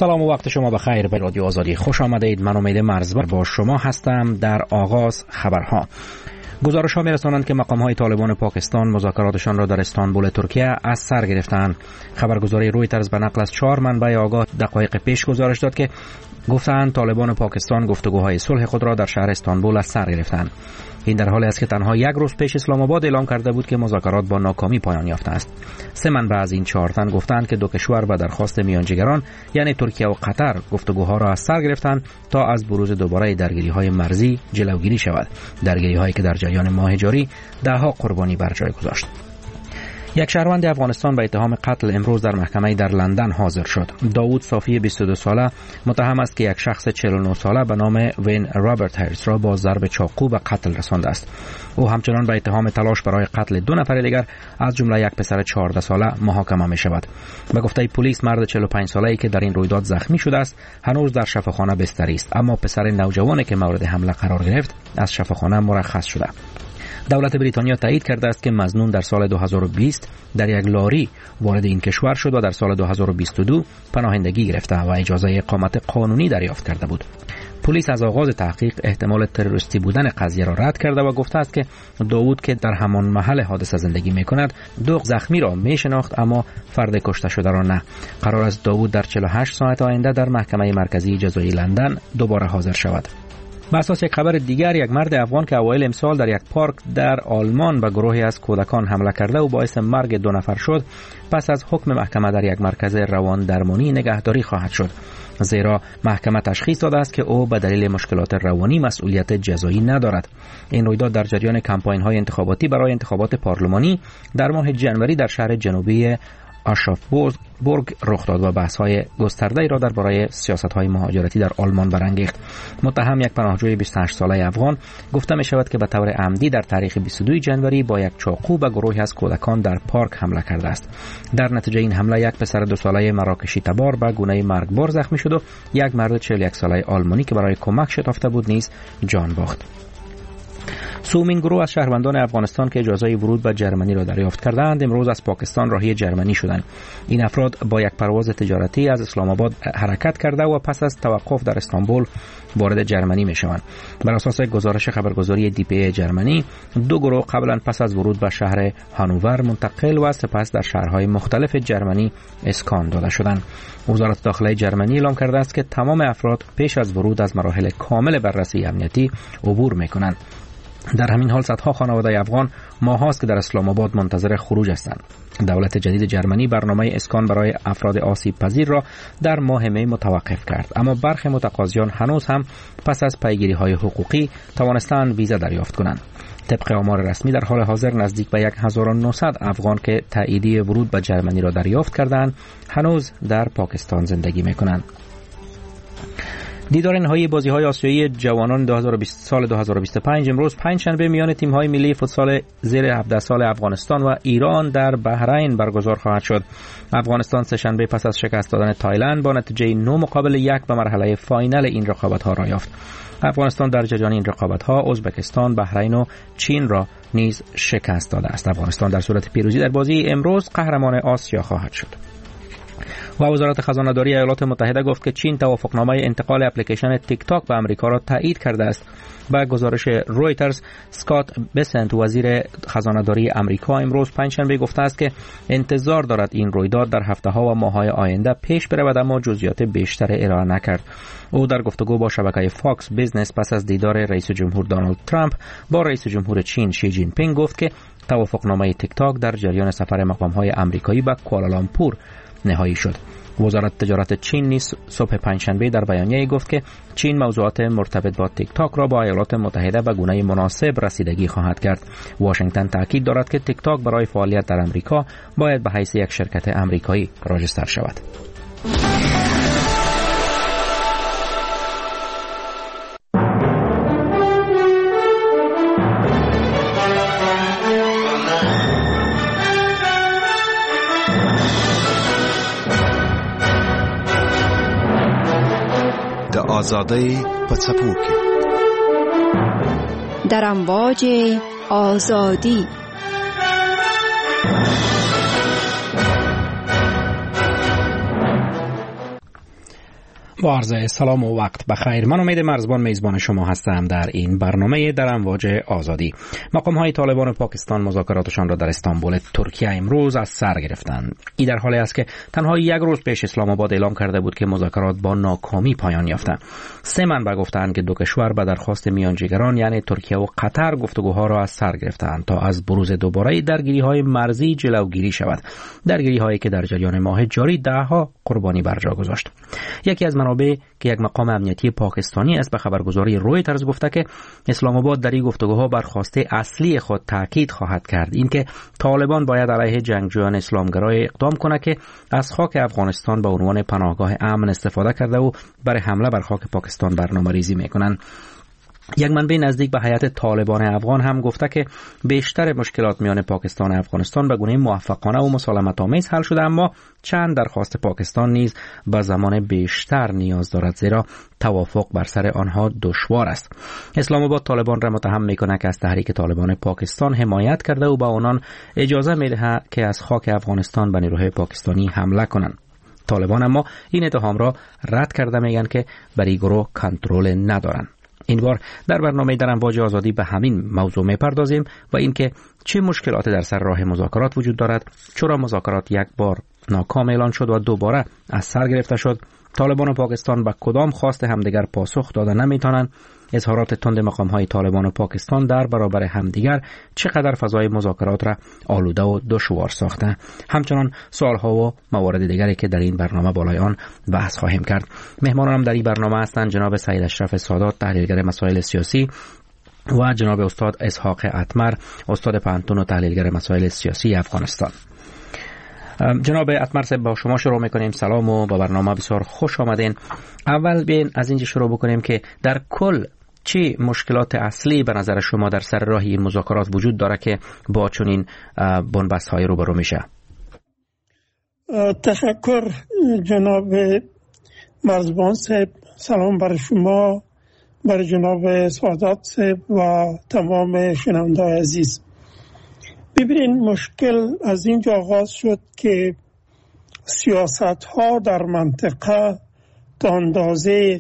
سلام و وقت شما بخیر. به رادیو آزادی خوش آمدید. من امید مرزبان با شما هستم. در آغاز خبرها. گزارش ها می‌رسانند که مقام های طالبان پاکستان مذاکراتشان را در استانبول ترکیه از سر گرفتند. خبرگزاری رویترز به نقل از 4 منبع آگاه دقایق پیش گزارش داد که گفتند طالبان پاکستان گفتگوهای صلح خود را در شهر استانبول از سر گرفتند. این در حالی است که تنها یک روز پیش اسلام آباد اعلام کرده بود که مذاکرات با ناکامی پایان یافته است. 3 منبع از این 4 تن گفتند که دو کشور به درخواست میانجیگران یعنی ترکیه و قطر گفتگوها را از سر گرفتند تا از بروز دوباره درگیری‌های مرزی جلوگیری شود. درگیری‌هایی که در جریان ماه جاری ده‌ها قربانی بر جای گذاشت. یک شهروند افغانستان به اتهام قتل امروز در محکمه در لندن حاضر شد. داوود صافی 22 ساله متهم است که یک شخص 49 ساله به نام وین رابرت هریس را با ضرب چاقو به قتل رسانده است. او همچنان به اتهام تلاش برای قتل 2 نفر دیگر از جمله یک پسر 14 ساله محاکمه می شود. به گفته پلیس مرد 45 ساله‌ای که در این رویداد زخمی شده است هنوز در شفاخانه بستری است، اما پسر نوجوانی که مورد حمله قرار گرفت از شفاخانه مرخص شده. دولت بریتانیا تایید کرده است که مظنون در سال 2020 در یک لاری وارد این کشور شد و در سال 2022 پناهندگی گرفته و اجازه اقامت قانونی دریافت کرده بود. پلیس از آغاز تحقیق احتمال تروریستی بودن قضیه را رد کرده و گفته است که داوود که در همان محل حادثه زندگی می‌کند 2 زخمی را می‌شناخت اما فرد کشته شده را نه. قرار است داوود در 48 ساعت آینده در محکمه مرکزی جزایی لندن دوباره حاضر شود. بر اساس یک خبر دیگر، یک مرد افغان که اوایل امسال در یک پارک در آلمان به گروهی از کودکان حمله کرده و باعث مرگ 2 نفر شد، پس از حکم محکمه در یک مرکز روان درمانی نگهداری خواهد شد، زیرا محکمه تشخیص داده است که او به دلیل مشکلات روانی مسئولیت جزایی ندارد. این رویداد در جریان کمپاین‌های انتخاباتی برای انتخابات پارلمانی در ماه ژانویه در شهر جنوبی آشافبورگ رخ داد و بحث‌های گسترده‌ای را درباره سیاست‌های مهاجرتی در آلمان برانگیخت. متهم یک پناهجوی 28 ساله افغان گفته می‌شود که به طور عمدی در تاریخ 22 ژانویه با یک چاقو به گروهی از کودکان در پارک حمله کرده است. در نتیجه این حمله یک پسر 2 ساله مراکشی تبار به گونه مرگبار زخمی شد و یک مرد 41 ساله آلمانی که برای کمک شتافته بود نیز جان باخت. سومین گروه از شهروندان افغانستان که اجازه ورود به جرمنی را دریافت کردند امروز از پاکستان راهی جرمنی شدند. این افراد با یک پرواز تجارتی از اسلام آباد حرکت کرده و پس از توقف در استانبول وارد جرمنی می شوند. بر اساس گزارش خبرگزاری DPA جرمنی 2 گروه قبلا پس از ورود به شهر هانوور منتقل و سپس در شهرهای مختلف جرمنی اسکان داده شدند. وزارت داخله جرمنی اعلام کرده است که تمام افراد پیش از ورود از مراحل کامل بررسی امنیتی عبور می کنند. در همین حال صدها خانواده افغان ماهاست که در اسلام آباد منتظر خروج هستند. دولت جدید جرمنی برنامه اسکان برای افراد آسیب پذیر را در ماه می متوقف کرد، اما برخی متقاضیان هنوز هم پس از پیگیری های حقوقی توانستند ویزا دریافت کنند. طبق آمار رسمی در حال حاضر نزدیک به 1900 افغان که تاییدیه ورود به جرمنی را دریافت کردند هنوز در پاکستان زندگی می‌کنند. دیدار نهایی بازی‌های آسیایی جوانان 2025 امروز پنجشنبه میان تیم‌های ملی فوتسال زیر 17 سال افغانستان و ایران در بحرین برگزار خواهد شد. افغانستان سه‌شنبه پس از شکست دادن تایلند با نتیجه 9-1 به مرحله فاینال این رقابت‌ها را یافت. افغانستان در جریان این رقابت‌ها ازبکستان، بحرین و چین را نیز شکست داده است. افغانستان در صورت پیروزی در بازی امروز قهرمان آسیا خواهد شد. و وزارت خزانه‌داری ایالات متحده گفت که چین توافقنامه انتقال اپلیکیشن تیک تاک به آمریکا را تایید کرده است. با گزارش رویترز، اسکات بسنت وزیر خزانه‌داری آمریکا امروز پنجشنبه گفته است که انتظار دارد این رویداد در هفته‌ها و ماه‌های آینده پیش برود، اما جزئیات بیشتر ارائه نکرد. او در گفتگو با شبکه فاکس بیزنس پس از دیدار رئیس جمهور دونالد ترامپ با رئیس جمهور چین شی جین پینگ گفت که توافقنامه تیک تاک در جریان سفر مقام‌های آمریکایی به کوالالامپور نهایی شد. وزارت تجارت چین نیز صبح پنجشنبه در بیانیه‌ای گفت که چین موضوعات مرتبط با تیک تاک را با ایالات متحده به گونه مناسب رسیدگی خواهد کرد. واشنگتن تاکید دارد که تیک تاک برای فعالیت در آمریکا باید به حیث یک شرکت آمریکایی راجستر شود. آزادی په څپو کې در امواج آزادی. با عرض سلام و وقت بخیر. من امید مرزبان میزبان شما هستم در این برنامه در امواج آزادی. مقام‌های طالبان پاکستان مذاکراتشان را در استانبول ترکیه امروز از سر گرفتند. این در حالی است که تنها یک روز پیش اسلام آباد اعلام کرده بود که مذاکرات با ناکامی پایان یافتند. 3 منبع گفتند که دو کشور به درخواست میانجیگران یعنی ترکیه و قطر گفتگوها را از سر گرفتند تا از بروز دوباره درگیری‌های مرزی جلوگیری شود. درگیری‌هایی که در جریان ماه جاری ده‌ها قربانی بر جا گذاشت. یکی از منابع که یک مقام امنیتی پاکستانی است به خبرگزاری رویترز گفته که اسلام آباد در این گفتگوها بر خواسته اصلی خود تاکید خواهد کرد، اینکه طالبان باید علیه جنگجویان اسلامگرای اقدام کنه که از خاک افغانستان به عنوان پناهگاه امن استفاده کرده و برای حمله بر خاک پاکستان برنامه‌ریزی میکنند. یک منبع نزدیک به هیئت طالبان افغان هم گفته که بیشتر مشکلات میان پاکستان و افغانستان به گونه موفقانه و مسالمت‌آمیز حل شده، اما چند درخواست پاکستان نیز به زمان بیشتر نیاز دارد، زیرا توافق بر سر آنها دشوار است. اسلام آباد طالبان را متهم می‌کند که از تحریک طالبان پاکستان حمایت کرده و به آنان اجازه می‌دهد که از خاک افغانستان به نیروهای پاکستانی حمله کنند. طالبان اما این اتهام را رد کرده، میگن که بر این گروه کنترل ندارند. این بار در برنامه در امواج آزادی به همین موضوع می‌پردازیم و اینکه چه مشکلاتی در سر راه مذاکرات وجود دارد، چرا مذاکرات یک بار ناکام اعلان شد و دوباره از سر گرفته شد، طالبان و پاکستان به کدام خواست همدیگر پاسخ داده نمیتونند، اظهارات تند مقام‌های طالبان و پاکستان در برابر همدیگر چقدر فضای مذاکرات را آلوده و دشوار ساخته، همچنان سوال‌ها و موارد دیگری که در این برنامه بالای آن بحث خواهیم کرد. مهمانانم در این برنامه هستند جناب سید اشرف سادات، تحلیلگر مسائل سیاسی، و جناب استاد اسحاق اتمر، استاد پانتون و تحلیلگر مسائل سیاسی افغانستان. جناب اتمر صاحب، با شما شروع میکنیم. سلام و با برنامه بسیار خوش آمدین. اول بیاین از اینجا شروع بکنیم که در کل چه مشکلات اصلی به نظر شما در سر راه این مذاکرات وجود داره که با چنین بنبست‌های روبرو میشه؟ تشکر جناب مرزبان صاحب. سلام بر شما، بر جناب سادات صاحب و تمام شنونده‌های عزیز. ببینید، مشکل از اینجا آغاز شد که سیاست ها در منطقه تا اندازه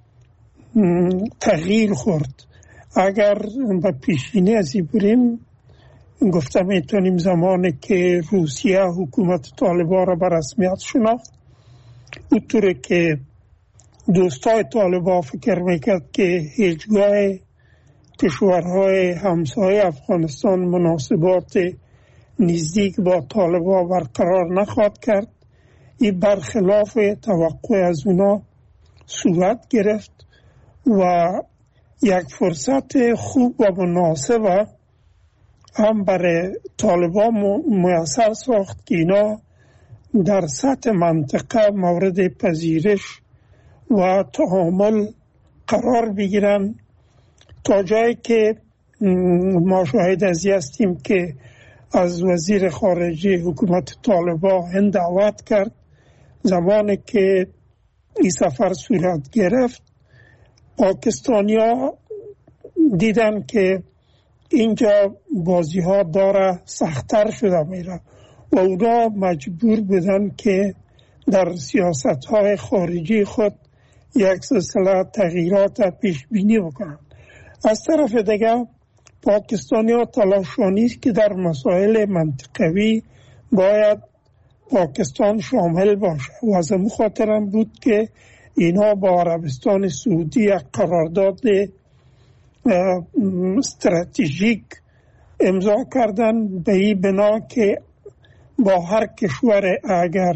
تغییر خورد. اگر به پیشینی از این بریم، گفتم میتونیم زمانی که روسیه حکومت طالبان را به رسمیت شناخت، اونطوری که دوستای طالبان فکر میکرد که هیچگاه کشورهای همسایه افغانستان مناسبات نزدیک با طالبان برقرار نخواهد کرد، این برخلاف توقع از اونا صورت گرفت و یک فرصت خوب و مناسب هم برای طالبان میسر ساخت که اینا در سطح منطقه مورد پذیرش و تعامل قرار بگیرن، تا جایی که ما شاهد از این هستیم که از وزیر خارجه حکومت طالبان هند دعوت کرد. زمانی که این سفر صورت گرفت، پاکستانیا دیدن که اینجا بازی ها داره سخت‌تر شده میره و اونا مجبور بودن که در سیاست های خارجی خود یک سلسله تغییرات پیش بینی بکنن. از طرف دیگر پاکستانی‌ها تلاشانی است که در مسائل منطقوی باید پاکستان شامل باشه و از این خاطر هم بود که اینها با عربستان سعودی یک قرارداد استراتژیک امضا کردن، به این بنا که با هر کشور اگر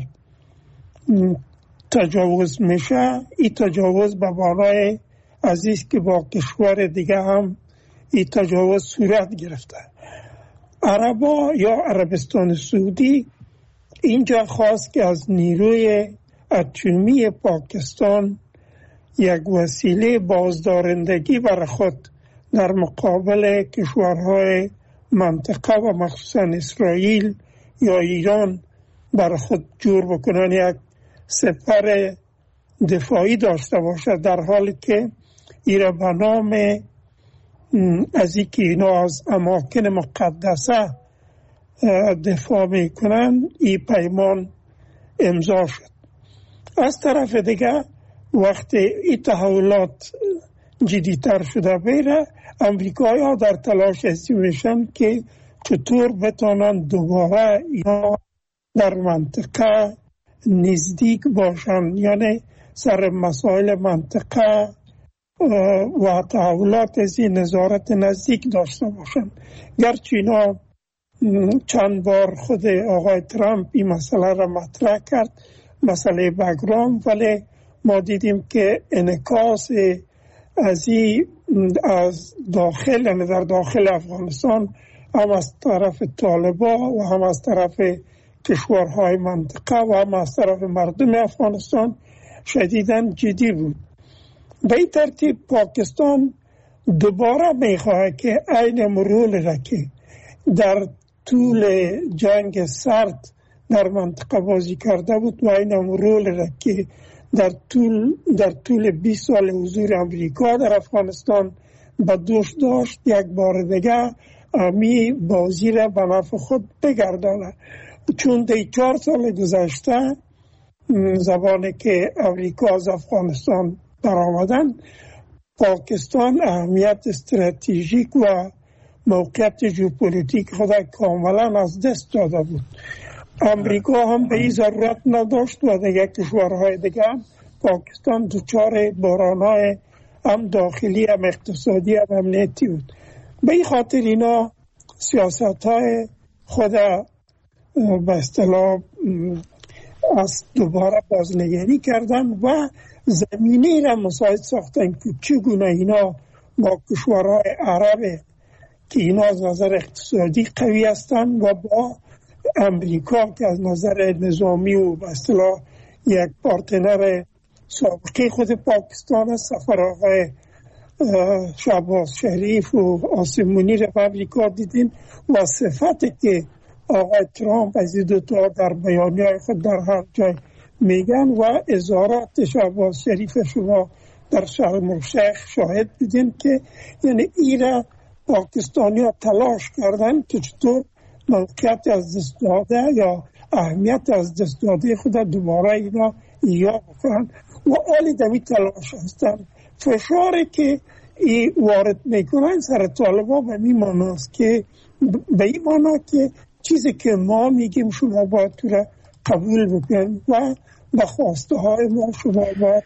تجاوز میشه، این تجاوز به بالای عزیز که با کشور دیگه هم این تجاوز صورت گرفته. عربا یا عربستان سعودی اینجا خواست که از نیروی اتمی پاکستان یک وسیله بازدارندگی برای خود در مقابل کشورهای منطقه و مخصوصا اسرائیل یا ایران برای خود جور بکنن، یک سپر دفاعی داشته باشد، در حالی که ایران به نام از اینکه اینا از اماکن مقدسه دفاع میکنن این پیمان امضا شد. از طرف دیگه وقتی این تحولات جدیتر شده بیره، امریکایی ها در تلاش هستی میشن که چطور بتانن دوباره اینا در منطقه نزدیک باشن، یعنی سر مسائل منطقه و تحولات از این نظارت نزدیک داشته باشن. گرچه اینا چند بار خود آقای ترامپ این مسئله را مطرح کرد، مسئله بگرام، ولی ما دیدیم که انعکاس از داخل، یعنی در داخل افغانستان، هم از طرف طالبان و هم از طرف کشورهای منطقه و هم از طرف مردم افغانستان شدیداً جدی بود. به این ترتیب پاکستان دوباره میخواه که عین مرول را که در طول جنگ سرد در منطقه بازی کرده بود و عین مرول را که در طول 20 سال حضور امریکا در افغانستان به دوش داشت، یک بار دیگه امی بازی را به نفع خود بگردانه. چون در 4 سال گذشته زبانی که امریکا از افغانستان برآمدن، پاکستان اهمیت استراتژیک و موقعیت ژئوپلیتیک خود کاملا از دست داده بود. امریکا هم به این ضرورت نداشت و دیگه کشورهای دیگه هم پاکستان دچار بحران‌های هم داخلی هم اقتصادی هم امنیتی بود. به این خاطر اینا سیاست‌های خود به اصطلاح از دوباره بازنگری کردن و زمینه را مساعد ساختن که چگونه اینا با کشورهای عرب که اینا از نظر اقتصادی قوی هستند و با امریکا که از نظر نظامی و به اصطلاح یک پارتنر سابقه خود پاکستان است. سفر آقای شهباز شریف و عاصم منیر به امریکا دیدین و صفتی که آقای ترامپ از این دوتا در بیانیه‌های خود در هر جای میگن و اظهارات شهباز شریف شما در شرم الشیخ شاهد دیدین که یعنی ایران پاکستانی ها تلاش کردن که چطور موقعیت از دست داده یا اهمیت از دست داده خود دوباره اینا ایجاد بکنن و آلی دمی تلاش هستن. فشاری که وارد میکنن سر طالبان به این معناست که به این معنا که چیزی که ما میگیم شما باید تو را قبول بکنید و به خواسته های ما شما باید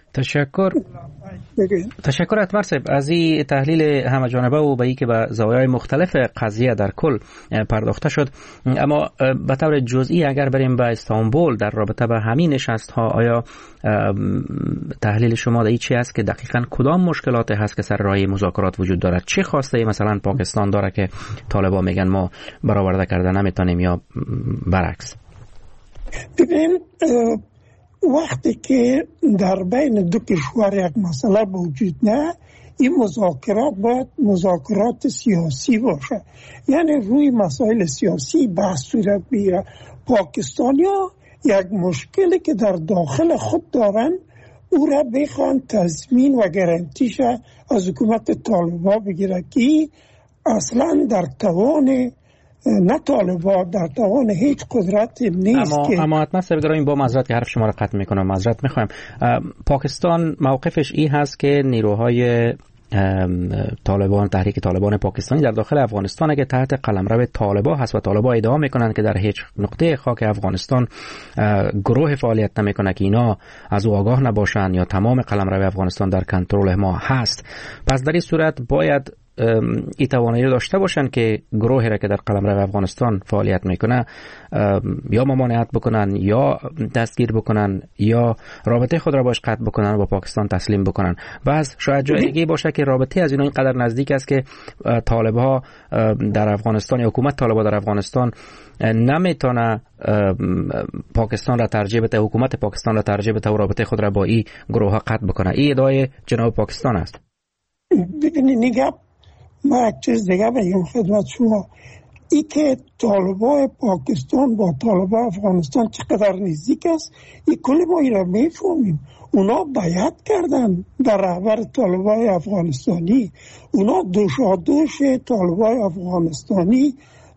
تشکر اتمر صاحب از این تحلیل همه جانبه و به این که به زوایای مختلف قضیه در کل پرداخته شد. اما به طور جزئی اگر بریم به استانبول در رابطه به همین نشست ها، آیا تحلیل شما در این چی است که دقیقاً کدام مشکلات هست که سر راه مذاکرات وجود دارد؟ چه خواسته مثلا پاکستان داره که طالبان میگن ما برآورده کردن نمیتونیم یا برعکس؟ ببین وقتی که در بین دو کشور یک مسئله وجود نه، این مذاکرات باید مذاکرات سیاسی باشه، یعنی روی مسائل سیاسی بحث صورت بگیره. پاکستانیا یک مشکلی که در داخل خود دارن او را بخوان تضمین و گارانتیش از حکومت طالبان بگیره که اصلا در توان نه طالبان در توان هیچ قدرت نیست. اما حتما سرگراییم با معذرت که حرف شما را قطع میکنم، معذرت میخوایم. پاکستان موقفش این هست که نیروهای طالبان، تحریک طالبان پاکستانی در داخل افغانستان اگه تحت قلمرو طالبان هست و طالبان ادعا میکنن که در هیچ نقطه خاک افغانستان گروه فعالیت نمیکنه که اینا از او آگاه نباشن یا تمام قلمرو افغانستان در کنترل ما هست، پس در این صورت باید این توانایی رو داشته باشن که گروهی را که در قلمرو افغانستان فعالیت میکنه یا ممانعت بکنن یا دستگیر بکنن یا رابطه خود را باش قطع بکنن و با پاکستان تسلیم بکنن. بعض شاید جای دیگه باشه که رابطه از اینا اینقدر نزدیک است که طالبها در افغانستان یا حکومت طالبان در افغانستان نمیتونه پاکستان را ترجیح بده، حکومت پاکستان را ترجیح بده و رابطه خود را با این گروه ها قطع بکنه. این ادعای جناب پاکستان است. ببینید نگاه ما یک چیز دیگه بگم خدمت شما، ای که طالبان پاکستان با طالبان افغانستان چقدر نزدیک است این کلی ما ایرا میفهمیم. اونا بیعت کردن در رهبر طالبان افغانستانی، اونا دوشادوش طالبان افغانستانی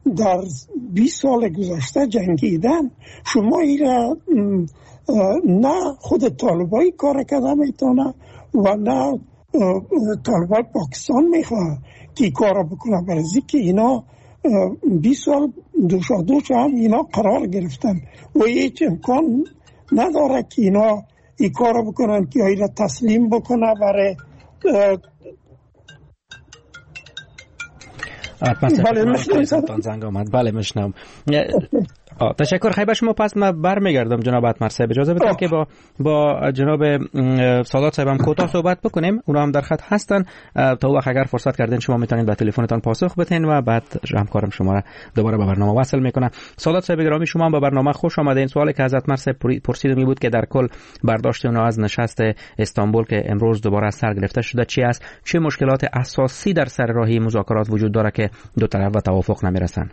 در 20 سال گذشته جنگیدن، شما ایره نه خود طالبای کار کرده میتونه و نه طالبای پاکستان میخواه که کار بکنه، برای که اینا 20 سال دوش هم اینا قرار گرفتن و هیچ امکان نداره که اینا این کار بکنن که اینا تسلیم بکنه برای بله میشنم. تشکر. خیلی شما. پس من برمیگردم جناب اتمر صاحب، اجازه بدید که با جناب سادات صاحب هم کوتاه صحبت بکنیم. اونا هم در خط هستن. تا وقت اگر فرصت کردین شما میتونید به تلفنتان پاسخ بدین و بعد همکارم شما را دوباره به برنامه وصل میکنه. سادات صاحب گرامی، شما هم به برنامه خوش آمدین. سوالی که از اتمر صاحب پرسیده می بود که در کل برداشت اونا از نشست استانبول که امروز دوباره از سر گرفته شده چی است، چه مشکلات اساسی در سر راهی مذاکرات وجود داره که دو طرف به توافق نمیرسن؟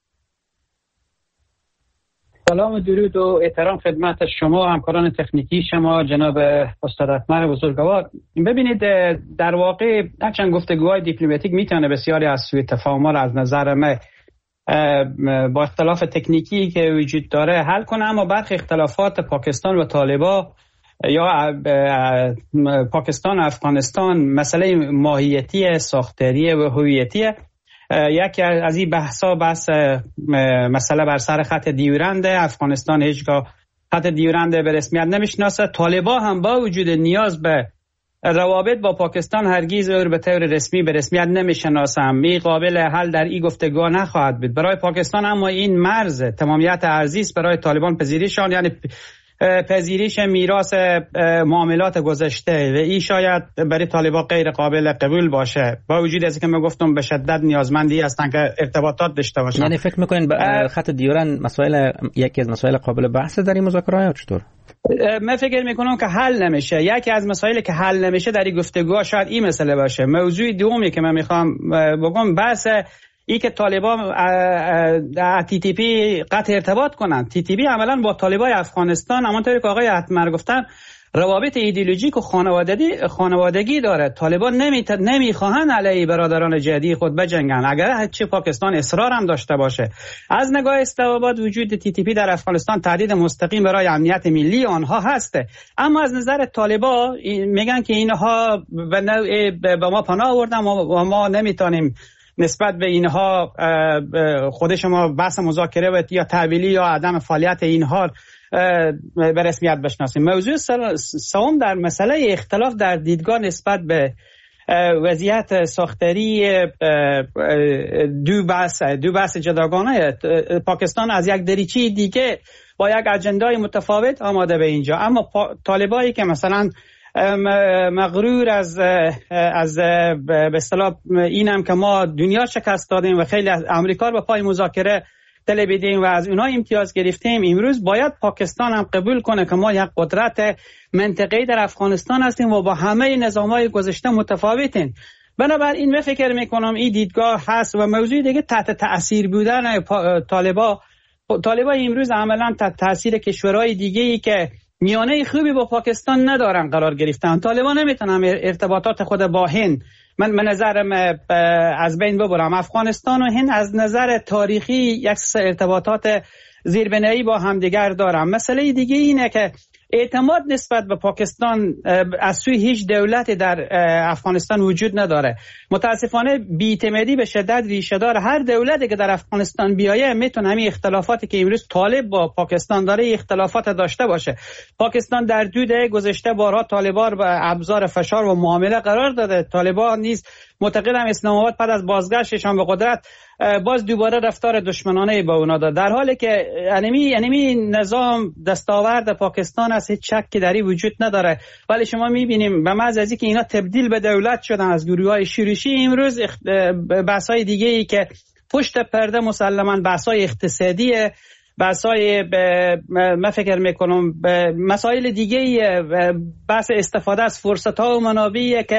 سلام و درود و احترام خدمت شما، همکاران تکنیکی شما، جناب استاد اتمر بزرگوار. ببینید در واقع هرچند گفتگوهای دیپلماتیک میتونه بسیاری از سوء تفاهم‌ها از نظر من با اختلاف تکنیکی که وجود داره حل کنه، اما برخی اختلافات پاکستان و طالبان یا پاکستان و افغانستان مسئله ماهیتی، ساختاری و هویتی. یکی از این بحث مسئله بر سر خط دیورند. افغانستان هیچگاه خط دیورند به رسمیت نمیشناسه. طالبان هم با وجود نیاز به روابط با پاکستان هرگز به طور رسمی به رسمیت نمیشناسند. این قابل حل در این گفتگو نخواهد بود برای پاکستان، اما این مرز تمامیت ارضی است برای طالبان پذیریشان، یعنی پذیریش میراث معاملات گذشته و این شاید برای طالبان غیر قابل قبول باشه، با وجود از که من گفتم به شدت نیازمندی هستن که ارتباطات داشته باشن. یعنی فکر میکنین خط دیورند مسائل یکی از مسائل قابل بحث در این مذاکرات یا چطور؟ من فکر میکنم که حل نمیشه. یکی از مسائلی که حل نمیشه در این گفتگوها شاید این مسئله باشه. موضوع دومی که من میخوام بگم بحث ای که طالبان تی تی پی قطع ارتباط کنن. تی تی پی عملا با طالبای افغانستان همونطوری که آقای اتمر گفتن روابط ایدئولوژیک و خانوادگی داره. طالبان نمیخواهن علیه برادران جدی خود بجنگن، اگر چه پاکستان اصرار هم داشته باشه. از نگاه استوابات وجود تی تی پی در افغانستان تهدید مستقیم برای امنیت ملی آنها هسته، اما از نظر طالبان میگن که اینها به نوعی به ما پناه آوردن و ما نمیتونیم نسبت به اینها خود شما بحث مذاکره یا تحویلی یا عدم فعالیت اینها به رسمیت بشناسیم. موضوع سوم در مسئله اختلاف در دیدگاه نسبت به وضعیت ساختاری دو بحث جداگانه. پاکستان از یک دریچه دیگه با یک اجندای متفاوت آماده به اینجا، اما طالبایی که مثلا مغرور از به اصطلاح اینم که ما دنیا شکست دادیم و خیلی از امریکا رو به پای مذاکره طلبیدیم و از اونها امتیاز گرفتیم، امروز باید پاکستان هم قبول کنه که ما یک قدرت منطقه‌ای در افغانستان هستیم و با همه نظام‌های گذشته متفاوتیم. بنابراین من فکر میکنم این دیدگاه هست. و موضوع دیگه تحت تأثیر بودن طالبان امروز عملا تحت تأثیر کشورهای دیگه‌ای که میانه خوبی با پاکستان ندارن قرار گرفتن. طالبان نمیتونن ارتباطات خود با هند من نظرم از بین ببرم. افغانستان و هند از نظر تاریخی یک ارتباطات زیربنایی با همدیگر دارن. مسئله دیگه اینه که اعتماد نسبت به پاکستان از سوی هیچ دولتی در افغانستان وجود نداره. متاسفانه بی‌اعتمادی به شدت ریشه دار. هر دولتی که در افغانستان بیایه میتونه همین اختلافاتی که امروز طالب با پاکستان داره اختلافات داشته باشه. پاکستان در دو دهه گذشته بارها طالبان به ابزار فشار و معامله قرار داده. طالبان نیز معتقدم اسلام آباد بعد از بازگشتشان به قدرت باز دوباره رفتار دشمنانه با اونا داد، در حالی که انمی نظام دستاورد پاکستان است، هیچ شکی در این وجود نداره. ولی شما میبینیم به محض از اینکه اینا تبدیل به دولت شدن از گروه‌های شورشی، امروز بحث‌های دیگه‌ای که پشت پرده مسلماً بحث‌های اقتصادی، بحث‌های من فکر میکنم مسائل دیگه‌ای، بحث استفاده از فرصت‌ها و منابعی که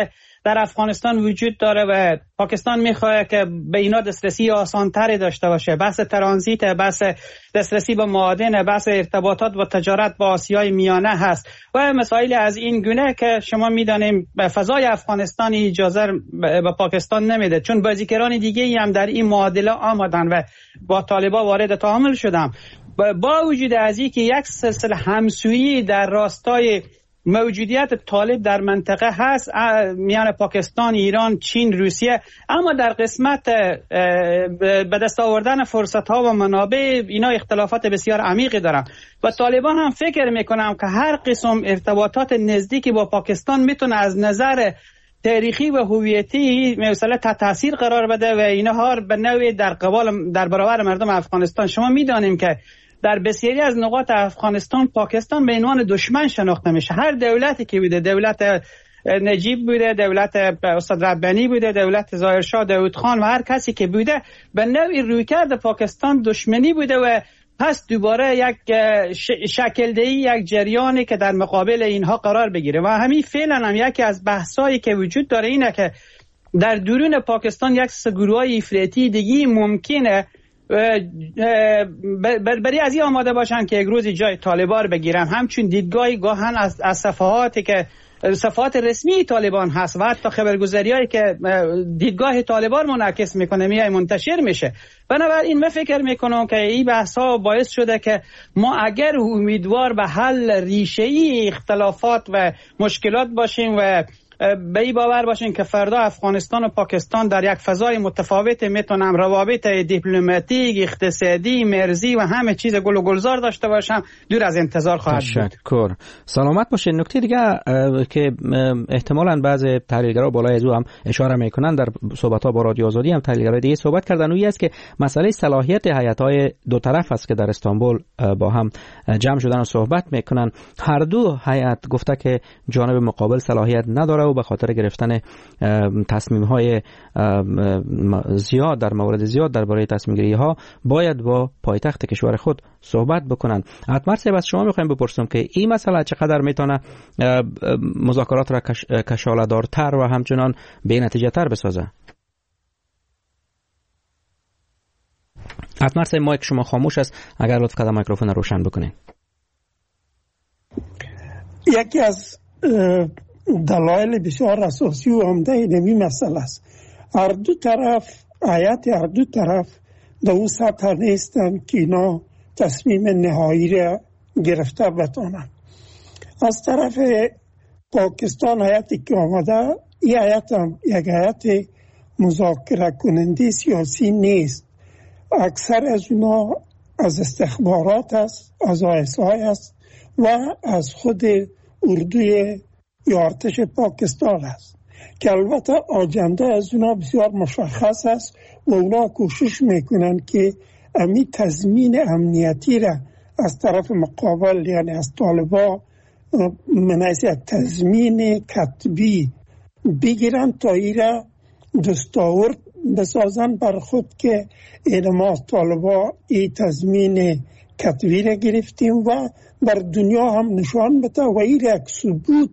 در افغانستان وجود داره و پاکستان میخواد که به اینا دسترسی آسان‌تری داشته باشه. بحث ترانزیت، بحث دسترسی به معادن، بحث ارتباطات و تجارت با آسیای میانه هست و مسائل از این گونه که شما میدانیم فضای افغانستان اجازه به پاکستان نمیده، چون بازیگران دیگه هم در این معادله آمدن و با طالبان وارد تعامل شدن. با وجود از اینکه یک سلسله همسویی در راستای موجودیت طالب در منطقه هست میان پاکستان، ایران، چین، روسیه، اما در قسمت به دست آوردن فرصت ها و منابع اینا اختلافات بسیار عمیقی دارن و طالبان هم فکر میکنم که هر قسم ارتباطات نزدیکی با پاکستان میتونه از نظر تاریخی و هویتی مثلا تاثیر قرار بده و اینها به نوعی در برابر مردم افغانستان. شما میدانیم که در بسیاری از نقاط افغانستان پاکستان به عنوان دشمن شناخته میشه. هر دولتی که بوده، دولت نجیب بوده، دولت استاد ربانی بوده، دولت ظاهرشاه داود خان و هر کسی که بوده، به نوعی رویکرد پاکستان دشمنی بوده و پس دوباره یک شکل‌دهی، یک جریانی که در مقابل اینها قرار بگیره و همین فعلا هم یکی از بحثایی که وجود داره اینه که در درون پاکستان یک گروه‌های افراطی دیگه ممکنه برای از این آماده باشن که یک روز جای طالبان بگیرن، همچون دیدگاهی گاهن از صفحاتی که صفحات رسمی طالبان هست و حتی خبرگزاریایی که دیدگاه طالبان منعکس میکنه منتشر میشه. بنابراین من فکر میکنم که این بحث ها باعث شده که ما اگر امیدوار به حل ریشه‌ای اختلافات و مشکلات باشیم و به این باور باشین که فردا افغانستان و پاکستان در یک فضای متفاوت میتونن روابط دیپلماتیک، اقتصادی، مرزی و همه چیز گل و گلزار داشته باشن، دور از انتظار خواهد بود. تشکر. سلامت باشین. نکته دیگه که احتمالاً بعض تحلیلگرا بالای از او هم اشاره میکنن، در صحبت‌ها با رادیو آزادی هم تحلیلگرای دیگه صحبت کردن، اون است که مسئله صلاحیت هیئت‌های دو طرف است که در استانبول با هم جمع شدن و صحبت میکنن. هر دو هیئت گفته که جانب مقابل صلاحیت نداره و به خاطر گرفتن تصمیم‌های زیاد در مورد زیاد درباره تصمیم‌گیری ها باید با پایتخت کشور خود صحبت بکنن. حتما صاحب از شما می‌خوایم بپرسم که این مسئله چقدر میتونه مذاکرات را کشاله‌دارتر و همچنان بی‌نتیجه‌تر بسازه؟ حتما صاحب مایک شما خاموش است، اگر لطف کنید میکروفون روشن بکنید. یکی از دلایل بسیار اساسی و عمده این مسئله است. هر دو طرف در اون سطح نیستن که اینا تصمیم نهایی را گرفته بتانن. از طرف پاکستان هیئتی که آمده، این هیئت هم یک هیئت مذاکره کننده سیاسی نیست. اکثر از اونا از استخبارات است، از ISI است و از خود اردوی یا ارتش پاکستان است که البته آجنده از اونا بسیار مشخص است و اونا کوشش میکنن که امی تضمین امنیتی را از طرف مقابل یعنی از طالبان من از تضمین کتبی بگیرن تا ایره دستاورد بسازن بر خود که این ما از طالبان این تضمین کتبی را گرفتیم و بر دنیا هم نشان بده و این یک ثبوت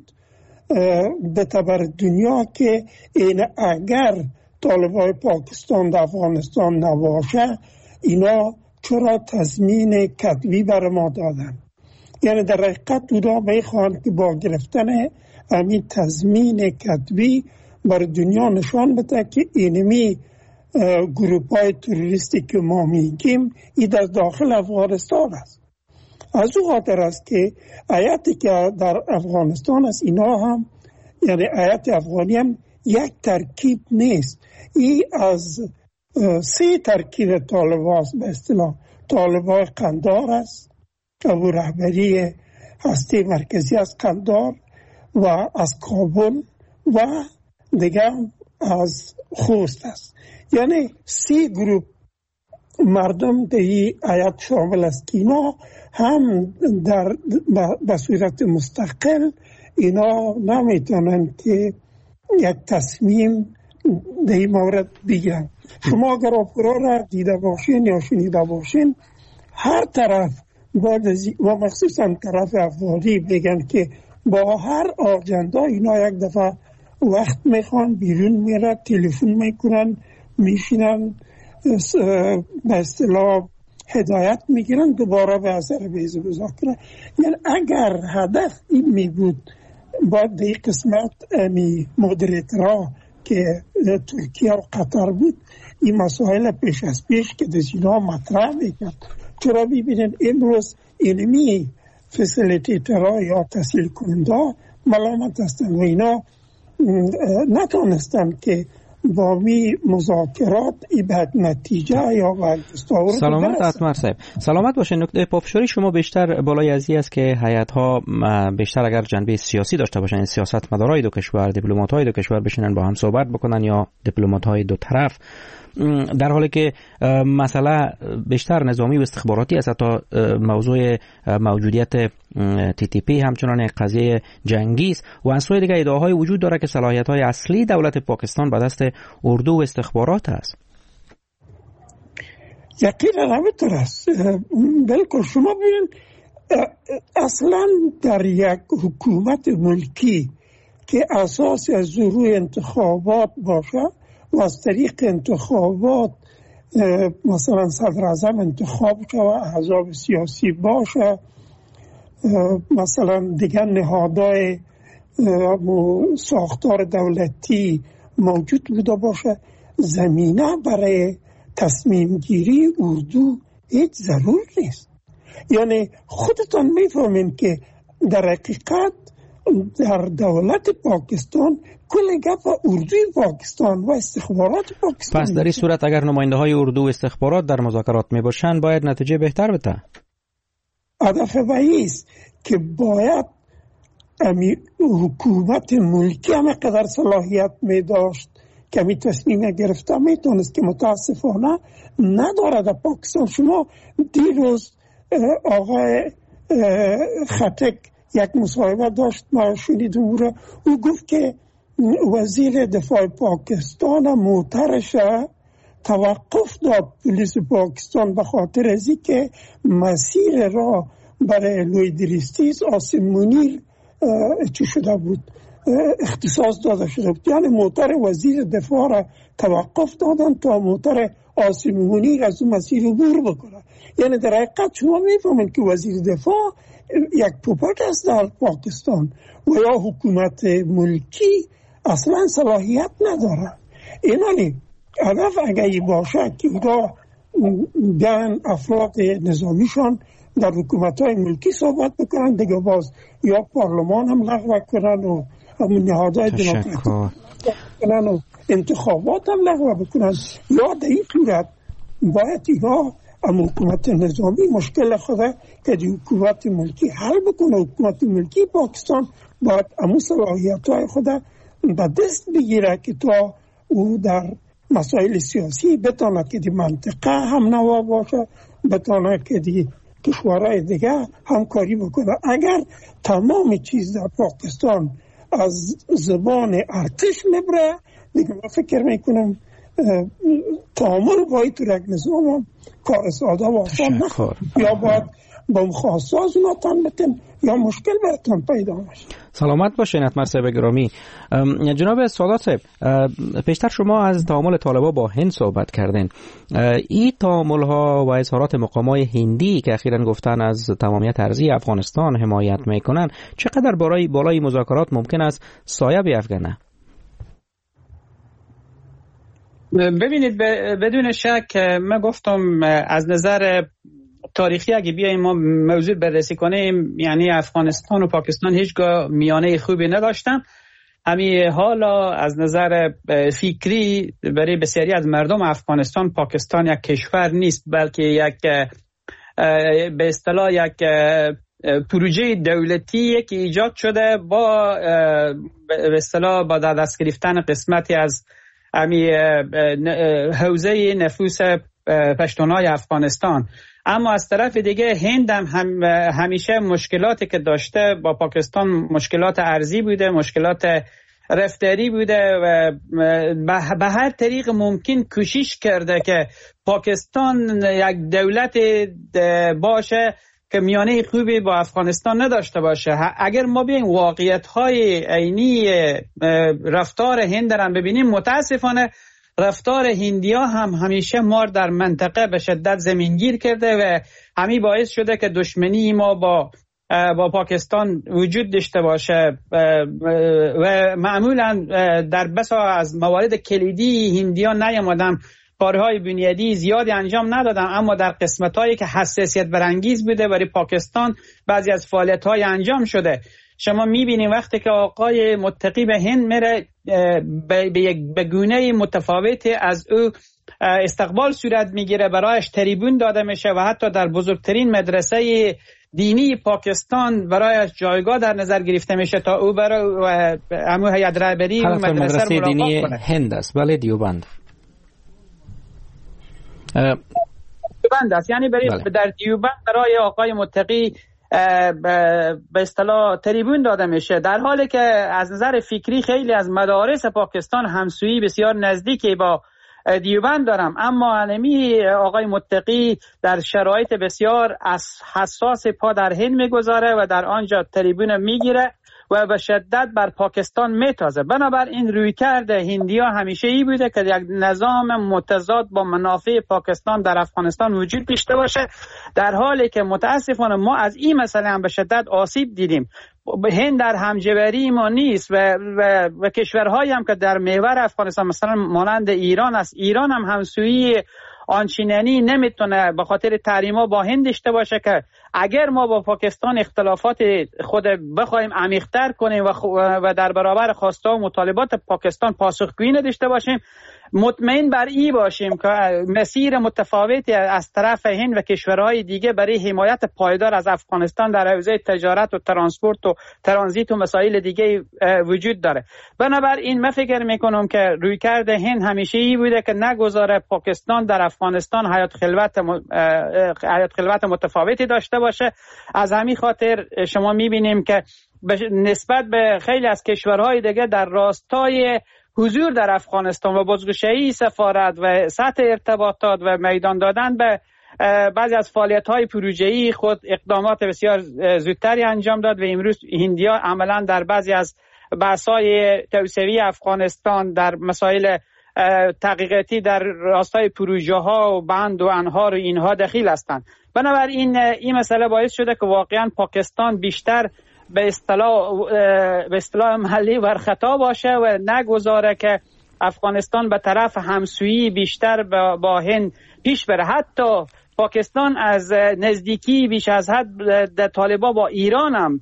بده بر دنیا که این اگر طالبان پاکستان در افغانستان نباشه اینا چرا تضمین کتبی بر ما دادن. یعنی در حقیقت اونا میخوان که با گرفتن همین تضمین کتبی بر دنیا نشان بده که اینمی گروپ های تروریستی که ما میگیم این در داخل افغانستان است. از او خاطر است که هیئتی که در افغانستان است اینا هم یعنی هیئت افغانی هم یک ترکیب نیست. این از 3 ترکیب طالبان است. به اصطلاح طالبان قندار است، ابو رهبری هسته مرکزی از قندار و از کابل و دیگه از خوست است. یعنی 3 گروپ مردم در این هیئت شامل است که اینا هم به صورت مستقل اینا نمیتونن که یک تصمیم در این مورد بگیرن. شما اگر اپرا را دیده باشین یا شنیده باشین، هر طرف و مخصوصا طرف افغانی بگن که با هر آجنده اینا یک دفعه وقت میخوان بیرون میرن، تلفن میکنن، میشینن، به اصطلاح هدایت میگیرن دوباره به اثر بیز گذار کنن. یعنی اگر هدف این می بود باید به این قسمت مدریترها که ترکیه و قطر بود این مسائل پیش از پیش که دزینا مطرح میکرد. چرا ببینید امروز اینمی فسیلیتیترها یا تسهیل کننده ملامت هستند و اینا نتونستند که با می مذاکرات به نتیجه یا به دستاورد سلامت اتمر صاحب. سلامت باشه. نکته پافشاری شما بیشتر بالای از این است که هیئت‌ها بیشتر اگر جنبه سیاسی داشته باشن، این سیاستمدارای دو کشور، دیپلمات‌های دو کشور بشینن با هم صحبت بکنن یا دیپلمات‌های دو طرف، در حالی که مسئله بیشتر نظامی و استخباراتی است. حتی موضوع موجودیت TTP همچنان قضیه جنگی است و از سوی دیگر ادعاهای وجود داره که صلاحیت‌های اصلی دولت پاکستان به دست اردو و استخبارات است. یقینا همینطور است. بلکل شما ببینید اصلا در یک حکومت ملکی که اساس از روی انتخابات باشه و از طریق انتخابات مثلا صدر اعظم انتخاب شده و احزاب سیاسی باشه، مثلا دیگر نهادهای ساختار دولتی موجود بوده باشه، زمینه برای تصمیم گیری اردو هیچ ضرور نیست. یعنی خودتان میفهمین که در حقیقت در دولت پاکستان کل گپ اردوی پاکستان و استخبارات پاکستان. پس در این صورت اگر نماینده های اردو و استخبارات در مذاکرات می باشند باید نتیجه بهتر بده. هدف است که باید حکومت ملکی همه قدر صلاحیت می داشت که می تصمیم گرفته می تونست که متاسفانه نداره در پاکستان. شما دیروز آقای خټک یک مصاحبه داشت، ما شنیدم او گفت که وزیر دفاع پاکستان موترش توقف داد پلیس پاکستان به خاطر از اینکه مسیر را برای لویدریستیز آسیم منیر چی شده بود، اختصاص داده شده بود. یعنی موتر وزیر دفاع را توقف دادن تا موتر آسیم منیر از اون مسیر عبور بکنه. یعنی در حقیقت شما میفهمید که وزیر دفاع یک پوپک است در پاکستان و یا حکومت ملکی اصلا صلاحیت نداره. اینانی هدف اگه باشه که بیان افراد نظامیشان در حکومت‌های ملکی صحبت بکنن، دیگه باز یا پارلمان هم لغو کنن و همون نهادهای دموکراتیک کنن و انتخابات هم لغو بکنن، یا در این صورت باید اینا حکومت نظامی مشکل خوده که دی حکومت ملکی حل بکنه. حکومت ملکی پاکستان باید امو صلاحیت‌های خوده به دست بگیره که تا او در مسائل سیاسی بتونه که دی منطقه هم نوا باشه، بتونه که دی کشورهای دیگه همکاری بکنه. اگر تمام چیز در پاکستان از زبان ارتش میبره دیگه من فکر میکنم تعامل باید تو یک نظام کار ساده و آسان نخواد، یا باید با مخواستاز اونا تن بتن یا مشکل براتون پیدا میشه. سلامت باشین اتمر صاحب گرامی. جناب سادات صاحب، پیشتر شما از تعامل طالبان با هند صحبت کردین. این تعامل ها و اظهارات مقامای هندی که اخیراً گفتن از تمامیت ارضی افغانستان حمایت میکنن چقدر بالای مذاکرات ممکن است سایه بیفکنه؟ ببینید بدون شک من گفتم از نظر تاریخی اگه بیاییم ما موضوع بررسی کنیم، یعنی افغانستان و پاکستان هیچگاه میانه خوبی نداشتن. همین حالا از نظر فکری برای بسیاری از مردم افغانستان پاکستان یک کشور نیست، بلکه یک به اصطلاح یک پروژه دولتی که ایجاد شده با به اصطلاح با دست گرفتن قسمتی از حوزه نفوس پشتونای افغانستان. اما از طرف دیگه هند هم همیشه مشکلاتی که داشته با پاکستان مشکلات ارضی بوده، مشکلات رفتاری بوده و به هر طریق ممکن کوشش کرده که پاکستان یک دولت باشه که میانه خوبی با افغانستان نداشته باشه. اگر ما بیایم واقعیت‌های عینی رفتار هند را ببینیم، متاسفانه رفتار هندیا هم همیشه ما در منطقه به شدت زمینگیر کرده و همین باعث شده که دشمنی ما با پاکستان وجود داشته باشه و معمولا در بسا از موارد کلیدی هندیا نیامدن، کارهای بنیادی زیادی انجام ندادن، اما در قسمت‌هایی که حساسیت برانگیز بوده برای پاکستان بعضی از فعالیت‌های انجام شده. شما می‌بینید وقتی که آقای متقی به هند میره به گونه متفاوتی از او استقبال صورت میگیره، برایش تریبون داده میشه و حتی در بزرگترین مدرسه دینی پاکستان برایش جایگاه در نظر گرفته میشه تا او برای امو هیئت رهبری و مدرسه دینی کنه. هند است، بله دیوبند است، یعنی در دیوبند برای آقای متقی به اصطلاح تریبون داده میشه، در حالی که از نظر فکری خیلی از مدارس پاکستان همسویی بسیار نزدیکی با دیوبند دارم، اما علمی آقای متقی در شرایط بسیار حساس پا در هند میگذاره و در آنجا تریبون میگیره و به شدت بر پاکستان میتازه. بنابراین رویکرد هندیا همیشه ای بوده که یک نظام متضاد با منافع پاکستان در افغانستان وجود داشته باشه، در حالی که متاسفانه ما از این مسئله هم به شدت آسیب دیدیم. هند در همجوری ما نیست و کشورهایی هم که در محور افغانستان مثلا مانند ایران است، ایران هم همسویی آنچنانی نمیتونه به خاطر تحریما با هند داشته باشه که اگر ما با پاکستان اختلافات خود بخوایم عمیق‌تر کنیم و در برابر خواسته و مطالبات پاکستان پاسخگویی نداشته باشیم، مطمئن بر این باشیم که مسیر متفاوتی از طرف هند و کشورهای دیگه برای حمایت پایدار از افغانستان در حوزه تجارت و ترانسپورت و ترانزیت و مسائل دیگه وجود داره. بنابراین من فکر میکنم که رویکرد هند همیشه ای بوده که نگذاره پاکستان در افغانستان حیات خلوت متفاوتی داشته باشه. از همین خاطر شما میبینیم که نسبت به خیلی از کشورهای دیگه در راستای حضور در افغانستان و بازگشایی سفارت و سطح ارتباطات و میدان دادن به بعضی از فعالیت‌های پروژه‌ای خود اقدامات بسیار زودتری انجام داد و امروز هندیا عملاً در بعضی از بحث‌های توسعه افغانستان در مسائل تحقیقاتی در راستای پروژه‌ها و بند و انهار و اینها دخیل هستند. بنابراین این مسئله باعث شده که واقعاً پاکستان بیشتر به اصطلاح محلی ورخطا باشه و نگذاره که افغانستان به طرف همسویی بیشتر با هند پیش بره. حتی پاکستان از نزدیکی بیش از حد در طالبا با ایران هم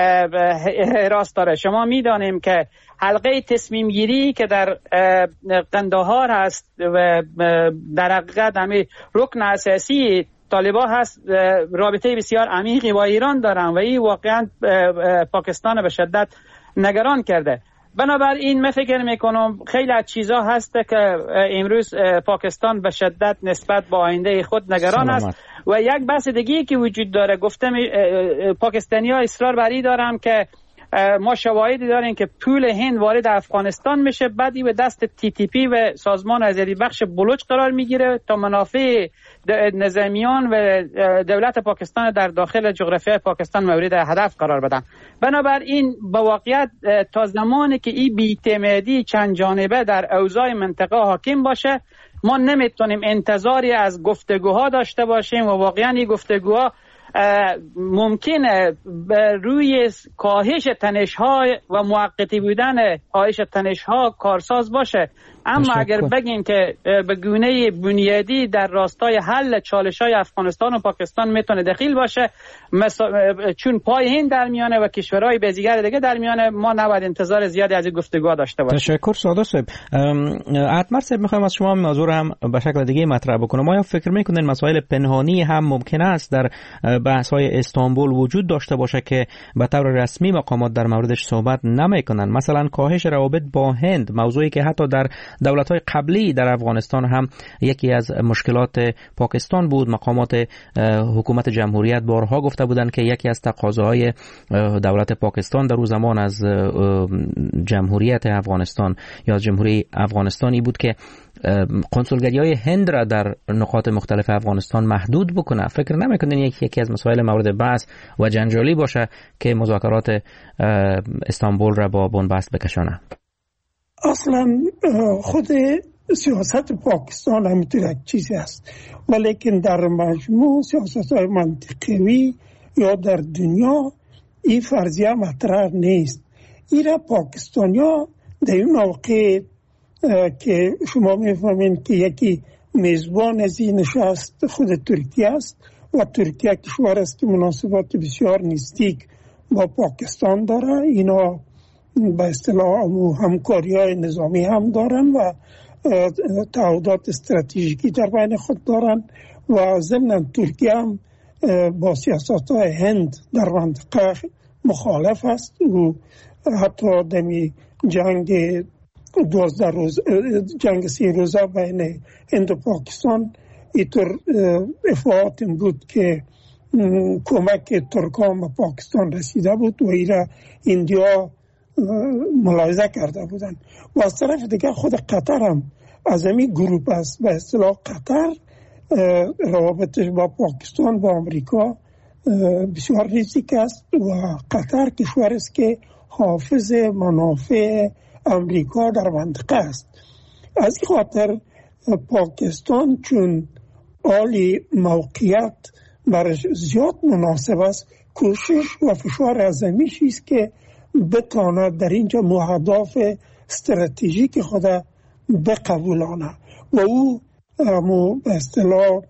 حراس داره. شما میدانیم که حلقه تصمیم گیری که در قندهار هست و در حقیقت همین رکن اساسی طالبا هست، رابطه بسیار عمیقی با ایران دارن و این واقعا پاکستان به شدت نگران کرده. بنابراین من فکر میکنم خیلی از چیزا هست که امروز پاکستان به شدت نسبت با آینده خود نگران است. و یک بحث دیگه که وجود داره، گفتم پاکستانی ها اصرار بر این دارن که ما شواهدی داریم که پول هند وارد افغانستان میشه، بعدی به دست TTP و سازمان آزادی بخش بلوچ قرار میگیره تا منافع نظامیان و دولت پاکستان در داخل جغرافیای پاکستان مورد هدف قرار بدن. بنابراین با واقعیت تا زمانی که این بی‌اعتمادی چند جانبه در اوضاع منطقه حاکم باشه، ما نمیتونیم انتظاری از گفتگوها داشته باشیم و واقعا این گفتگوها ممکنه روی کاهش تنش‌ها و موقتی بودن کاهش تنش‌ها کارساز باشه، اما اگر بگیم که به گونه بنیادی در راستای حل چالش‌های افغانستان و پاکستان میتونه دخیل باشه، چون پای هند در میانه و کشورهای دیگر دیگه در میانه، ما نباید انتظار زیادی از این گفتگوها داشته باشیم. تشکر ساده صاحب. اتمر صاحب میخوایم از شما موضوع هم به شکل دیگه مطرح بکنم. آیا فکر میکنین مسائل پنهانی هم ممکن است در بحث‌های استانبول وجود داشته باشه که به طور رسمی مقامات در موردش صحبت نمیکنن؟ مثلا کاهش روابط با هند، موضوعی که حتی در دولت‌های قبلی در افغانستان هم یکی از مشکلات پاکستان بود. مقامات حکومت جمهوریت بارها گفته بودند که یکی از تقاضاهای دولت پاکستان در اون زمان از جمهوریت افغانستان یا از جمهوری افغانستانی بود که کنسولگری‌های هند را در نقاط مختلف افغانستان محدود بکنه. فکر نمی‌کنین یکی از مسائل مورد بحث و جنجالی باشه که مذاکرات استانبول را با بنبست بکشانه؟ اصلا خود سیاست پاکستان همینطور یک چیزی است، ولیکن در مجموع سیاست‌های منطقوی یا در دنیا این فرضیه مطرح نیست. ایرا پاکستانیا در این موقع که شما میفهمین که یکی میزبان از این نشست خود ترکیه است و ترکیه کشور است که مناسبات بسیار نزدیک با پاکستان داره. اینا به اصطلاح همکاری‌های نظامی هم دارن و تعهدات استراتژیکی در بین خود دارن و ضمن ترکیه هم با سیاست‌های هند در منطقه مخالف است و حتی دمی جنگ 12 روز جنگ 3 روزه بین هند و پاکستان اینطور افاعات بود که کمک ترکان به پاکستان رسیده بود و ایرا ایندیا ملاحظه کرده بودن. و از طرف دیگه خود قطر هم از همین گروپ است. به اصطلاح قطر روابطش با پاکستان و آمریکا بسیار نزدیک است و قطر کشور است که حافظ منافع آمریکا در منطقه است. از این خاطر پاکستان چون عالی موقعیت برش زیاد مناسب است، کوشش و فشار عظیمیش است که بتواند در اینجا اهداف استراتژیک خود بقبولانه و او به اصطلاح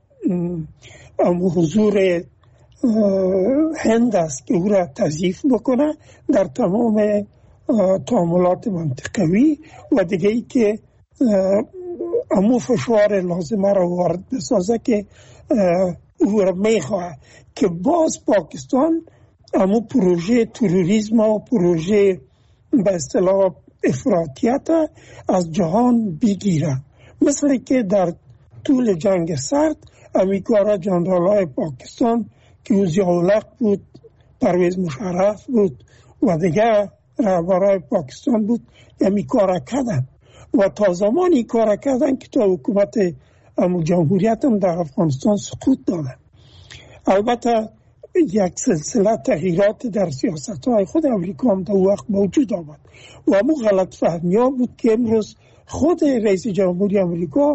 حضور هند است که او را تضعیف بکنه در تمام تعاملات منطقوی و دیگه ای که امو فشار لازمه را وارد بسازه که او را میخواه که باز پاکستان امو پروژه تروریسم و پروژه به اصطلاح افراطیت از جهان بگیره. مثل که در طول جنگ سرد امیکارا جنرالای پاکستان که او ضیاءالحق بود، پرویز مشرف بود و دیگه رهبرای پاکستان بود، یعنی کار کردن و تا زمانی کار کردن که تا حکومت جمهوریت هم در افغانستان سقوط دادن. البته یک سلسله تغییرات در سیاست‌های خود امریکا هم در وقت موجود آمد و همون غلط فهمی‌ها بود که امروز خود رئیس جمهوری امریکا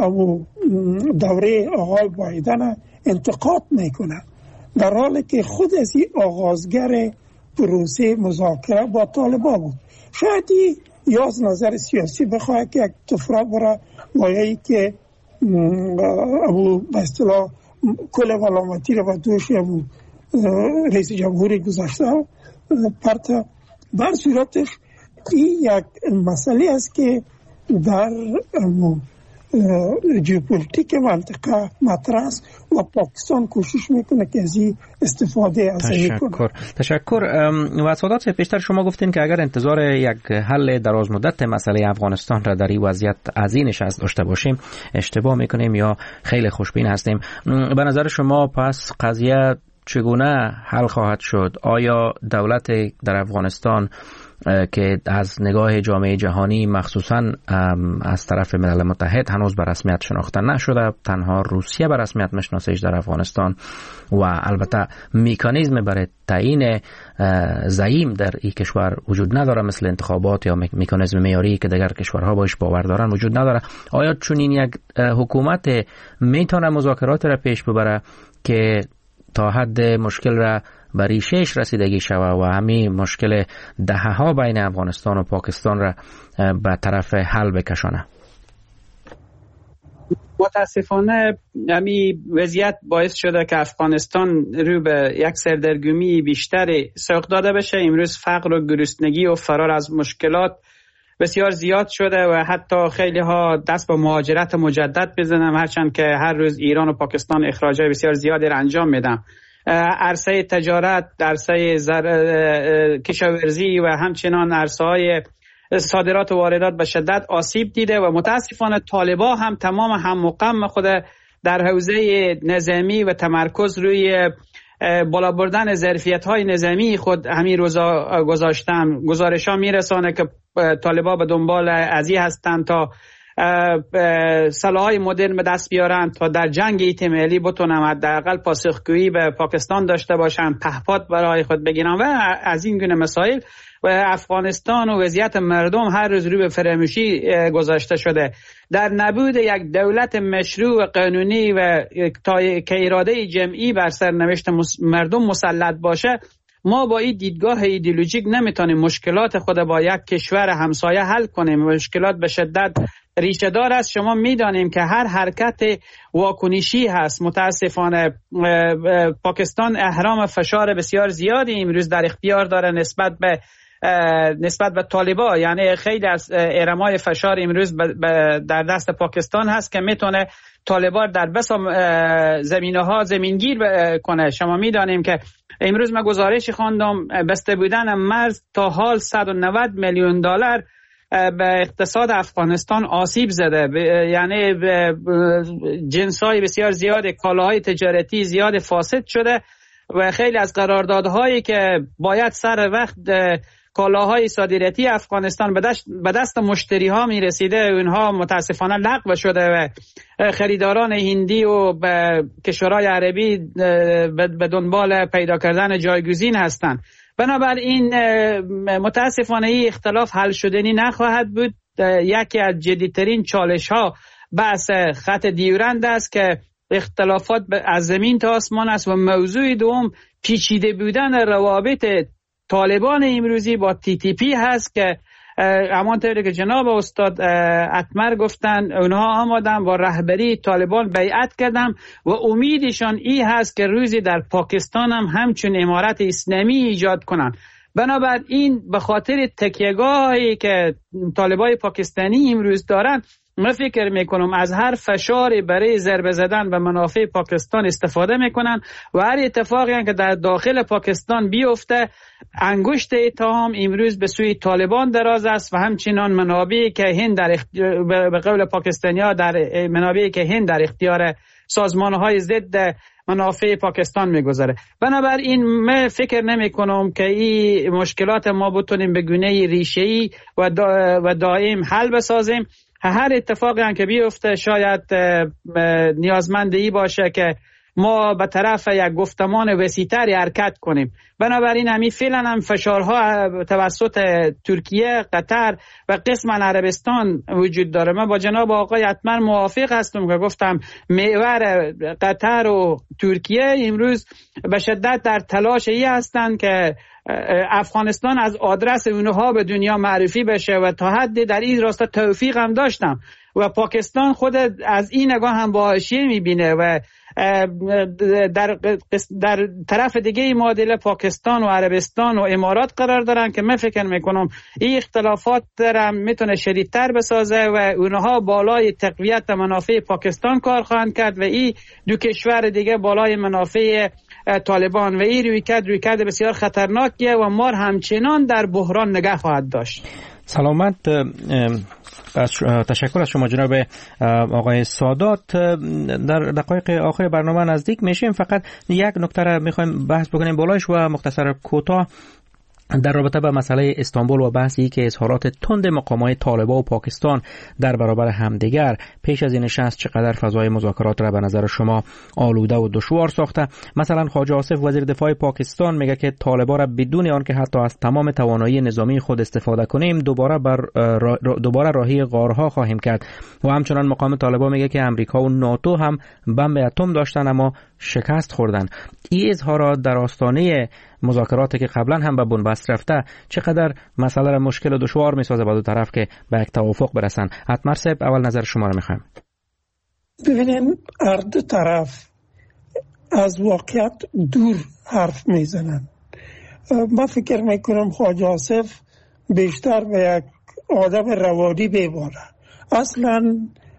دوره آقای بایدن انتقاد میکنه، در حالی که خود از این آغازگر پروسه مذاکره با طالبان بود. شاید یا از نظر سیاسی بخواه که یک تفره برای مایه‌ای که به اصطلاح کل ملامتی رو با دوش رئیس جمهوری گذاشته پرت بر صورتش. این یک مسئله است که در ژئوپلیتیک منطقه مطرح است و پاکستان کوشش میکنه که از این استفاده از این کنه. تشکر. و سعادت پیشتر شما گفتین که اگر انتظار یک حل دراز مدت مسئله افغانستان را در این وضعیت عظیمش داشته باشیم اشتباه میکنیم یا خیلی خوشبین هستیم. به نظر شما پس قضیه چگونه حل خواهد شد؟ آیا دولت در افغانستان که از نگاه جامعه جهانی مخصوصا از طرف ملل متحد هنوز به رسمیت شناخته نشده، تنها روسیه به رسمیت میشناسه در افغانستان و البته مکانیزم برای تعیین زعیم در این کشور وجود نداره، مثل انتخابات یا مکانیزم معیاری که دیگر کشورها باش باور دارن وجود نداره. آیا چون این یک حکومت میتونه مذاکرات را پیش ببره که تا حد مشکل را به ریشه‌اش رسیدگی شود و همین مشکل دهه‌ها بین افغانستان و پاکستان را به طرف حل بکشانه؟ متاسفانه همین وضعیت باعث شده که افغانستان رو به یک سردرگمی بیشتری سوق داده بشه. امروز فقر و گرسنگی و فرار از مشکلات بسیار زیاد شده و حتی خیلی ها دست به مهاجرت مجدد بزنن، هرچند که هر روز ایران و پاکستان اخراجات بسیار زیادی را انجام میدن. عرصه تجارت، عرصه کشاورزی و همچنان عرصه‌های صادرات و واردات به شدت آسیب دیده و متاسفانه طالبان هم تمام هم و غم خود در حوزه نظامی و تمرکز روی بالا بردن ظرفیت‌های نظامی خود همین روزا گذاشتن. گزارش‌ها میرسانه که طالبان به دنبال ازی هستند تا سلاح‌های مدرن به دست بیارن تا در جنگ ایتمالی بتونن حداقل پاسخگویی به پاکستان داشته باشن، پهپاد برای خود بگیرن و از این گونه مسائل. و افغانستان و وضعیت مردم هر روز روی به فراموشی گذاشته شده. در نبود یک دولت مشروع و قانونی و که اراده جمعی بر سرنوشت مردم مسلط باشه، ما با این دیدگاه ایدئولوژیک نمیتونیم مشکلات خود با یک کشور همسایه حل کنیم. مشکلات به شدت ریشه دار است. شما میدانیم که هر حرکت واکنشی هست. متاسفانه پاکستان احرام فشار بسیار زیادی امروز در اختیار داره نسبت به طالبان. یعنی خیلی از ارمای فشار امروز در دست پاکستان هست که میتونه طالبان در بس زمینه ها زمینگیر کنه. شما میدانیم که امروز من گزارشی خواندم بسته بودن مرز تا حال 190 میلیون دلار به اقتصاد افغانستان آسیب زده. یعنی جنس‌های بسیار زیاد، کالاهای تجارتی زیاد فاسد شده و خیلی از قراردادهایی که باید سر وقت کالاهای صادراتی افغانستان به دست مشتری ها می رسیده، اونها متاسفانه لغو شده و خریداران هندی و کشورهای عربی به دنبال پیدا کردن جایگزین هستند. بنابراین متاسفانه این اختلاف حل شدنی نخواهد بود. یکی از جدیترین چالش ها بحث خط دیورند است که اختلافات از زمین تا آسمان است و موضوع دوم پیچیده بودن روابط طالبان امروزی با TTP هست که همانطوری که جناب استاد اتمر گفتن اونها آمدن با رهبری طالبان بیعت کردن و امیدشان این هست که روزی در پاکستان هم همچون امارت اسلامی ایجاد کنن. بنابراین به خاطر تکیه‌گاهی که طالبان پاکستانی امروز دارن، من فکر میکنم از هر فشاری برای ضربه زدن به منافع پاکستان استفاده میکنن و هر اتفاقی که در داخل پاکستان بیفته انگشت اتهام امروز به سوی طالبان دراز است و همچنان منابعی که هند به قول پاکستانی‌ها در منابعی که هند در اختیار سازمان‌های ضد منافع پاکستان میگذاره. بنابراین من فکر نمی کنم که این مشکلات ما بتونیم به گونه ریشه‌ای و دائم حل بسازیم. هر اتفاقی هم که بیفته شاید نیازمندی باشه که ما به طرف یک گفتمان وسیع‌تری حرکت کنیم. بنابراین همین فعلا هم فشارها توسط ترکیه، قطر و قسم عربستان وجود داره. من با جناب آقای اتمر موافق هستم که گفتم محور قطر و ترکیه امروز به شدت در تلاش ای هستند که افغانستان از آدرس اونها به دنیا معرفی بشه و تا حدی در این راستا توفیق هم داشتم و پاکستان خود از این نگاه هم با حاشیه میبینه و در طرف دیگه معادله پاکستان و عربستان و امارات قرار دارن که من فکر میکنم این اختلافات هم میتونه شدیدتر بسازه و اونها بالای تقویت منافع پاکستان کار خواهند کرد و این دو کشور دیگه بالای منافع طالبان و این رویکرد بسیار خطرناکیه و ما همچنان در بحران نگه خواهد داشت. سلامت. تشکر از شما جناب آقای سادات. در دقایق آخر برنامه نزدیک میشیم. فقط یک نکته را میخوایم بحث بکنیم بالایش و مختصر کوتاه در رابطه با مسئله استانبول و بحثی که اظهارات تند مقامات طالبان و پاکستان در برابر همدیگر پیش از این نشست چقدر فضای مذاکرات را به نظر شما آلوده و دشوار ساخته؟ مثلا خواجه آصف وزیر دفاع پاکستان میگه که طالبان را بدون آنکه حتی از تمام توانایی نظامی خود استفاده کنیم دوباره راهی غارها خواهیم کرد و همچنان مقام طالبان میگه که امریکا و ناتو هم بمب اتم داشتن اما شکست خوردن. این اظهارات در آستانه مذاکراتی که قبلا هم به بنبست رفته چقدر مسئله را مشکل و دشوار میسازه با دو طرف که به یک توافق برسن؟ اتمر صاحب اول نظر شما را میخوایم. ببینیم هر دو طرف از واقعیت دور حرف میزنن. من فکر میکنم خواجه آصف بیشتر به یک آدم روانی بیماره. اصلا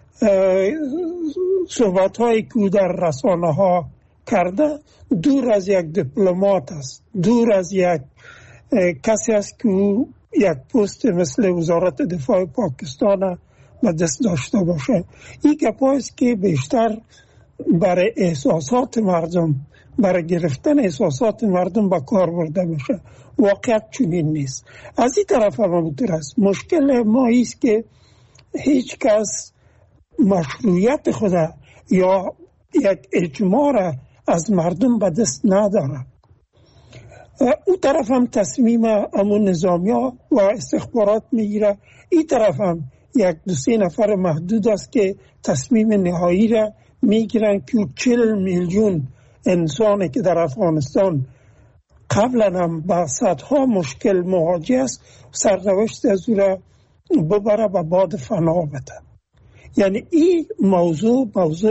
صحبت هایی که در رسانه ها کرده دور از یک دیپلمات است، دور از یک کسی است که یک پست مثل وزارت دفاع پاکستان به دست داشته باشه. این گپاست که بیشتر برای احساسات مردم، برای گرفتن احساسات مردم به کار برده بشه. واقعیت چنین نیست. از این طرف هم همونطور است. مشکل ما ایست که هیچ کس مشروعیت خود یا یک اجماع را از مردم به دست نداره. اون طرف هم تصمیم امون نظامیا و استخبارات میگیره، این طرف هم یک دو سه نفر محدود است که تصمیم نهایی را میگیرن که 40 میلیون انسانی که در افغانستان قبلا هم با صدها مشکل مواجه است، سرنوشت از او را ببره و بعد فنا بده. یعنی این موضوع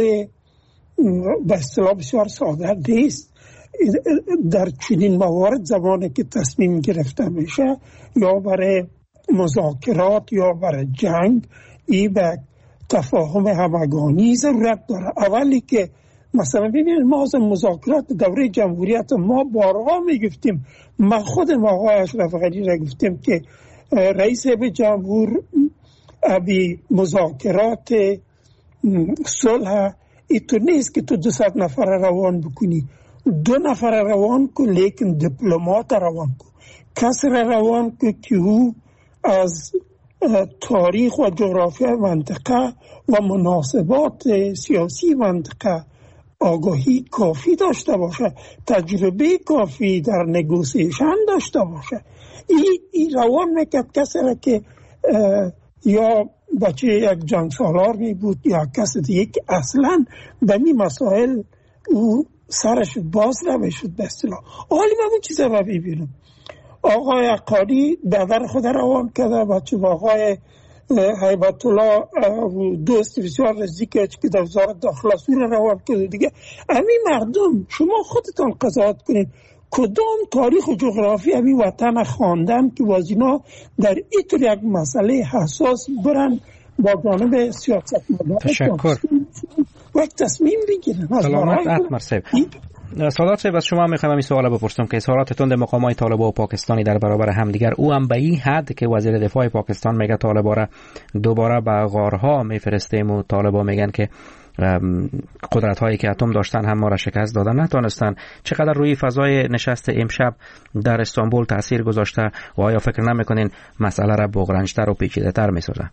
به اصطلاح بسیار ساده نیست. در چنین موارد زمانی که تصمیم گرفته میشه یا برای مذاکرات یا برای جنگ، این به تفاهم همگانی ضرورت داره. اولی که مثلا ببینید ما از مذاکرات دوره جمهوریت ما بارها میگفتیم، من خودم آقای اشرف غنی را گفتیم که رئیس جمهور ابی مذاکرات صلح ایتو نیست که تو 200 نفر روان بکنی، 2 نفر روان کو، لیکن دیپلمات روان کو، کس روان کو که او از تاریخ و جغرافی منطقه و مناسبات سیاسی منطقه آگاهی کافی داشته باشه، تجربه کافی در نگوسیشن داشته باشه. این روان میکرد کسی را که یا بچه یک جنگ سالار می بود یا کسی دیگه که اصلا به این مسائل او سرش باز نمیشد به اصطلاح. حالی من اون چیزا رو ببینم. آقای عقالی دادر خود روان کرده، بچه آقای هیبت الله دوست بسیار نزدیکش که در وزارت داخله سور روان کرده دیگه. همین مردم شما خودتان قضاوت کنید کدام تاریخ و جغرافی همین وطن خواندن که وازینا در اینطور یک مسئله حساس برن با جانب سیاست مدار تشکر و تصمیم بگیرن. سلامت احمد صاحب. سادات صاحب از شما میخوام این سوال بپرسم که اظهاراتتون در مقامات طالبان و پاکستانی در برابر همدیگر، او هم به این حد که وزیر دفاع پاکستان میگه طالبان را دوباره به غارها میفرستیم و طالبان میگن که قدرت هایی که اتم داشتن هم ما را شکست دادن نتونستن، چقدر روی فضای نشست امشب در استانبول تاثیر گذاشته و آیا فکر نمیکنین مسئله را بغرنج‌تر و پیچیده‌تر میسازه؟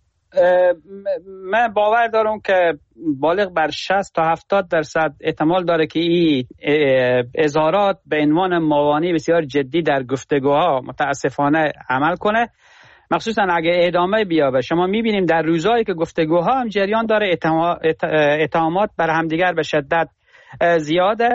من باور دارم که بالغ بر 60 تا 70% احتمال داره که این اظهارات به عنوان موانع بسیار جدی در گفتگوها متاسفانه عمل کنه، مخصوصا اگه ادامه بیابه. شما میبینیم در روزهایی که گفتگوها هم جریان داره، اتهامات بر همدیگر به شدت زیاده.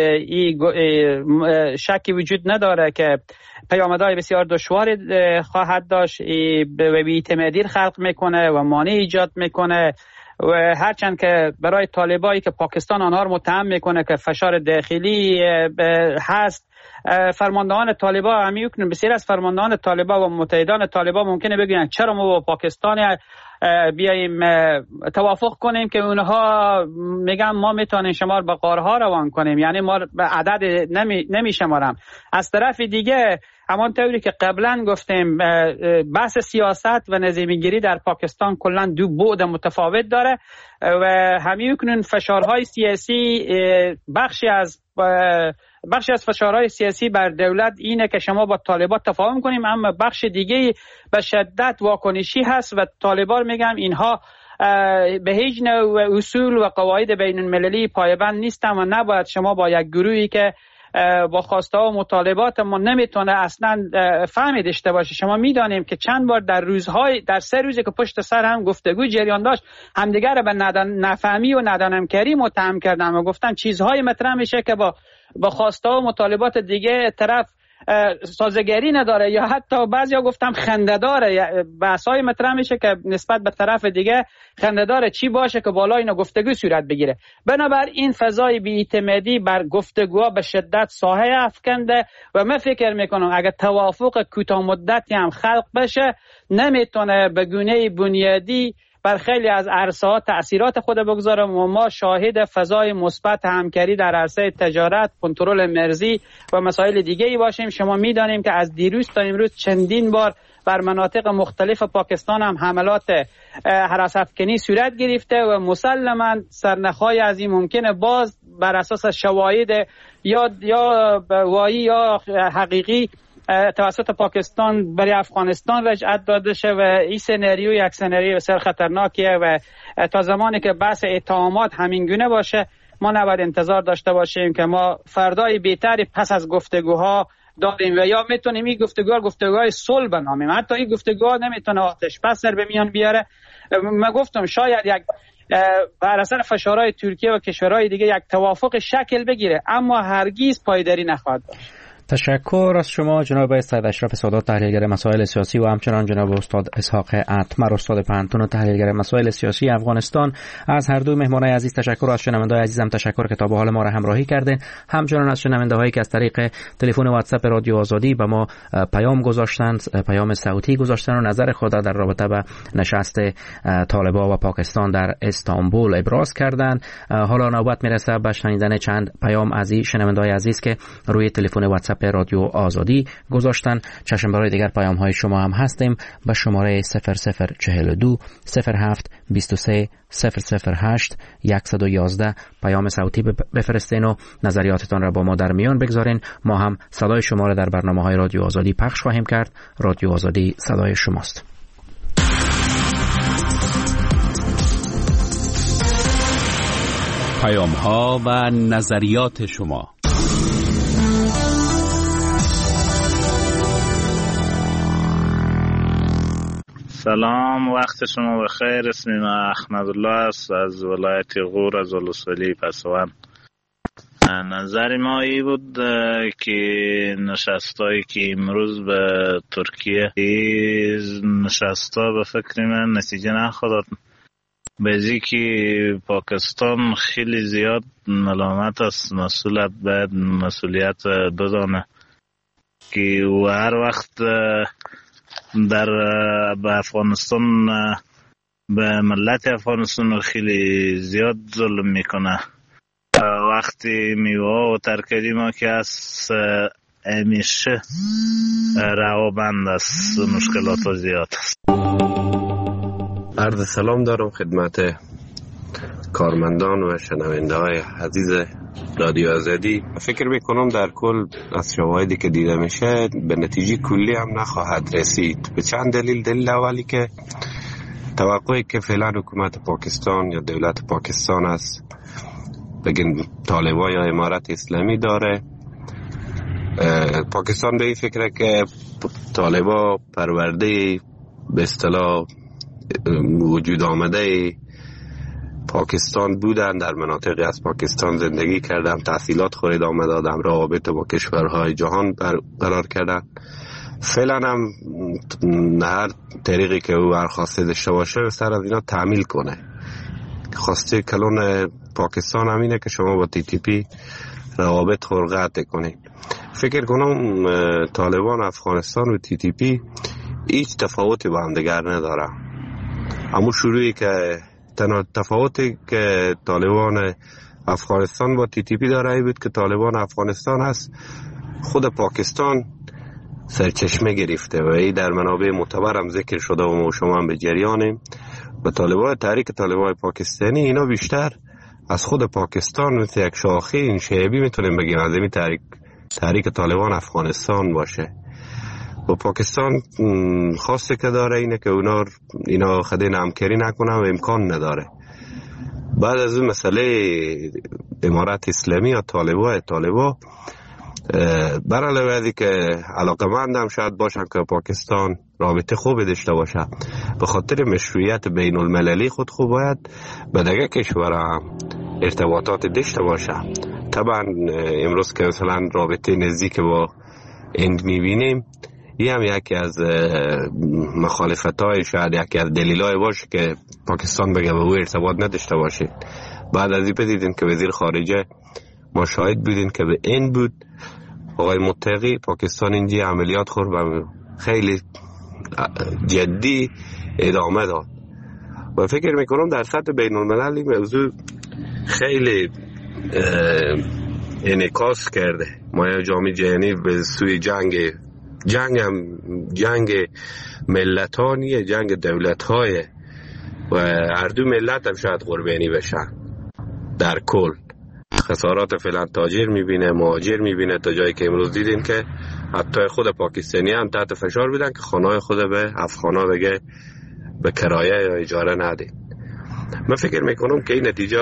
شکی وجود نداره که پیامدهای بسیار دشواری خواهد داشت، به بی‌اعتمادی خلق میکنه و مانع ایجاد میکنه و هرچند که برای طالبایی که پاکستان آنها رو متهم میکنه که فشار داخلی هست، فرماندهان طالبان همیکنن، بسیار از فرماندهان طالبان و متحدان طالبان ممکنه بگن چرا ما با پاکستان بیاییم توافق کنیم که اونها میگن ما میتونیم شما رو به غارها روان کنیم، یعنی ما به عدد نمی شمارم. از طرف دیگه همانطوری که قبلا گفتیم بحث سیاست و نظامیگیری در پاکستان کلا دو بعد متفاوت داره و همیکنن فشارهای سیاسی بخشی از فشارهای سیاسی بر دولت اینه که شما با طالبان تفاهم کنیم، اما بخش دیگه به شدت واکنشی هست و طالبان میگم اینها به هیچ نوع اصول و قواعد بین المللی پایبند نیستن و نباید شما با یک گروهی که با خواسته و مطالبات ما نمیتونه اصلا فهمی داشته باشه. شما میدانیم که چند بار در 3 روزی که پشت سر هم گفتگو جریان داشت همدیگر به نفهمی و ندانمکاری متهم کردن و گفتن چیزهای مطرح میشه که با خواسته و مطالبات دیگه طرف سازگاری نداره یا حتی بعضیا گفتم خنده داره، بحثای مطرح میشه که نسبت به طرف دیگه خنده داره، چی باشه که بالا اینا گفتگو صورت بگیره. بنابراین این فضای بی‌اعتمادی بر گفتگوها به شدت ساحه افکنده و من فکر میکنم اگر توافق کوتاه مدتی هم خلق بشه نمیتونه به گونه بنیادی بر خیلی از عرصه‌ها تأثیرات خود بگذاره و ما شاهد فضای مثبت همکاری در عرصه تجارت، کنترل مرزی و مسائل دیگه‌ای باشیم. شما می‌دانیم که از دیروز تا امروز چندین بار بر مناطق مختلف پاکستان هم حملات هراس‌افکنی صورت گرفته و مسلماً سرنخ‌های از این ممکنه باز بر اساس شواهد یا وایی یا حقیقی توسط پاکستان برای افغانستان رجعت داده شه و این سناریو یک سناریو بسیار خطرناکیه و تا زمانی که بحث اتهامات همینگونه باشه ما نباید انتظار داشته باشیم که ما فردای بهتری پس از گفتگوها داریم و یا میتونیم این گفتگوهای صلح بنامیم. حتی این گفتگوها نمیتونه آتش بس سر به میان بیاره. من گفتم شاید یک بر اثر فشارهای ترکیه و کشورهای دیگه یک توافق شکل بگیره اما هرگز پایداری نخواهد داشت. تشکر از شما جناب سید اشرف سادات، تحلیلگر مسائل سیاسی، و همچنان جناب استاد اسحاق اتمر، استاد پنهتون و تحلیلگر مسائل سیاسی افغانستان. از هر دو مهمانای عزیز تشکر، از شنونده‌های عزیزم تشکر که تا به حال ما را همراهی کردین. همچنان از شنونده‌هایی که از طریق تلفن واتساپ رادیو آزادی به ما پیام گذاشتند، پیام صوتی گذاشتند و نظر خود در رابطه با نشست طالبان و پاکستان در استانبول ابراز کردند. حالا نوبت میرسه به شنیدن چند پیام از شنونده‌های عزیز که روی تلفن واتساپ رادیو آزادی گذاشتن. چشم برای دیگر پیام های شما هم هستیم به شماره 0042 07 23 008 111 پیام صوتی بفرستین و نظریاتتان را با ما در میان بگذارین. ما هم صدای شما را در برنامه های رادیو آزادی پخش خواهیم کرد. رادیو آزادی صدای شماست. پیام ها و نظریات شما. سلام، وقت شما بخیر. اسمم احمدالله است از ولایت غور از ولسوالی پسوان. نظر ما ای بود که نشستایی که امروز به ترکیه نشستا به فکر من نتیجه نخواهد. بازی که پاکستان خیلی زیاد ملامت است، مسئولیت باید مسئولیت بدانه که و هر وقت در افغانستان به ملت افغانستان خیلی زیاد ظلم میکنه. وقتی میوه و ترکاری ما که از همیشه روابند است، مشکلات زیاد است. عرض سلام دارم خدمت کارمندان و شنونده های عزیز رادیو آزادی. فکر میکنم در کل از شواهدی که دیده میشه به نتیجه کلی هم نخواهد رسید. به چند دلیل. دلیل اولی که توقعی که فعلا حکومت پاکستان یا دولت پاکستان است بگن طالبان یا امارت اسلامی داره، پاکستان به این فکره که طالبان پرورده به اصطلاح وجود آمده پاکستان بودن، در مناطقی از پاکستان زندگی کردن، تحصیلات خورد آمده، آدم روابط با کشورهای جهان برقرار کردن. فعلا هم هر طریقی که او برخواسته داشته باشه سر از اینا تعمیل کنه. خواسته کلون پاکستان همینه که شما با TTP روابط خرقت کنید. فکر کنم طالبان افغانستان و TTP هیچ تفاوتی با هم دیگر نداره. اما شروعی که تنها تفاوتی که طالبان افغانستان با TTP داره ای بود که طالبان افغانستان هست خود پاکستان سرچشمه گرفته و ای در منابع معتبر هم ذکر شده و ما شما هم به جریانیم. و طالبان تحریک طالبان پاکستانی اینا بیشتر از خود پاکستان مثل یک شاخه این شعبی میتونیم بگیم از این تحریک طالبان افغانستان باشه. و پاکستان خواسته که داره اینه که اینا خدای همکاری نکنه و امکان نداره. بعد از اون مسئله امارت اسلامی یا طالبان برعلاوه از که علاقمند هم شاید باشن که پاکستان رابطه خوبی داشته باشه، به خاطر مشروعیت بین المللی خود خوب باید به دیگه کشور هم ارتباطات داشته باشه. طبعا امروز که مثلا رابطه نزدیک با هند میبینیم، این هم یکی از مخالفت‌های شاید یکی از دلایل باشه که پاکستان بگه به او ارتباط نداشته باشه. بعد از این بدیدین که وزیر خارجه ما شاهد بودین که به این بود آقای متقی پاکستان اینجا عملیات خورد و خیلی جدی ادامه داد و فکر میکنم در سطح بین المللی موضوع خیلی انعکاس کرده. ما جامعه جهانی به سوی جنگ ملتانیه، جنگ دولت‌های و هر دو ملت هم شاید قربانی بشن. در کل خسارات فعلا تاجر میبینه، مهاجر میبینه، تا جایی که امروز دیدیم که حتی خود پاکستانی هم تحت فشار بودن که خانه‌های خود به افغانا بگه به کرایه یا اجاره نده. من فکر میکنم که این نتیجه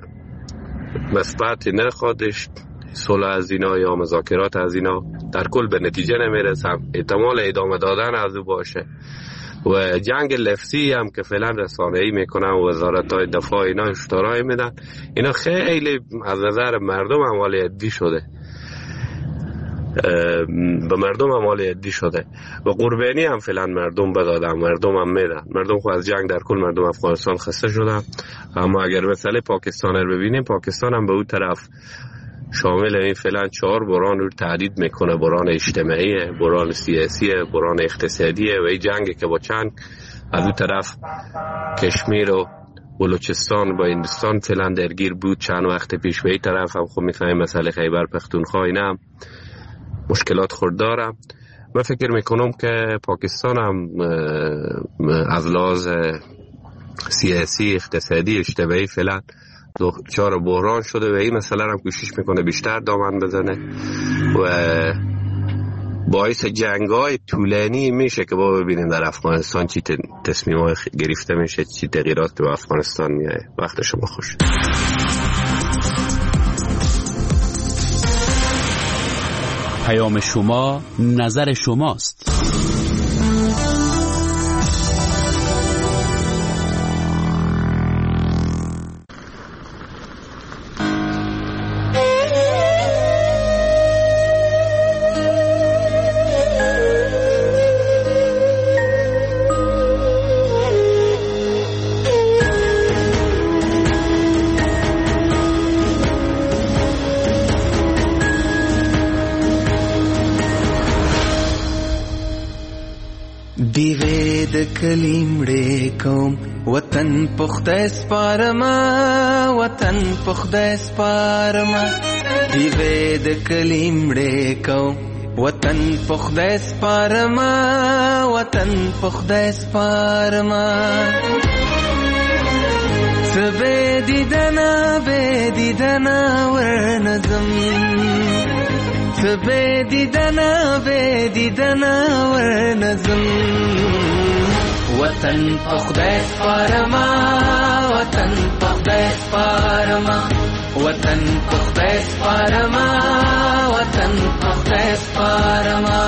مثبت نخواهدش. صلح از اینا یا مذاکرات از اینا در کل به نتیجه نمیرسم. احتمال ادامه دادن از او باشه و جنگ لفظی هم که فعلا رسانه‌ای میکنن و وزارت‌های دفاع اینا هشدارای میدن، اینا خیلی از نظر مردم اعمال عدی شده، به مردم اعمال عدی شده و قربانی هم فعلا مردم بدادن، مردم هم میدن. مردم خود از جنگ در کل مردم افغانستان خسته شدن. اما اگر مسئله پاکستان رو ببینیم، پاکستان هم به اون طرف شامل این فعلا 4 بحران رو تهدید میکنه: بحران اجتماعی، بحران سیاسی، بحران اقتصادی و این جنگی که با چند از اون طرف کشمیر و بلوچستان با هندوستان فعلا درگیر بود چند وقت پیش. به این طرف هم خب میفهمیم مسئله خیبر پختونخوا اینا هم مشکلات خورد داره. من فکر میکنم که پاکستان هم از لحاظ سیاسی، اقتصادی، اجتماعی فعلا 4 بحران شده و این مسئله هم کوشش میکنه بیشتر دامن بزنه و باعث جنگ‌های طولانی میشه که با ببینیم در افغانستان چی تصمیم‌های گرفته میشه، چی تغییرات به افغانستان میاد. وقت شما خوش. پیام شما نظر شماست. کلیمړې کوم وطن پخته سپارما، وطن پخته سپارما، دیوې د کلیمړې کوم وطن پخته سپارما، وطن پخته سپارما، سبه دیدنا ورنظم، سبه دیدنا ورنظم، وطن پخته سپارما، وطن پخته سپارما، وطن پخته سپارما، وطن پخته سپارما.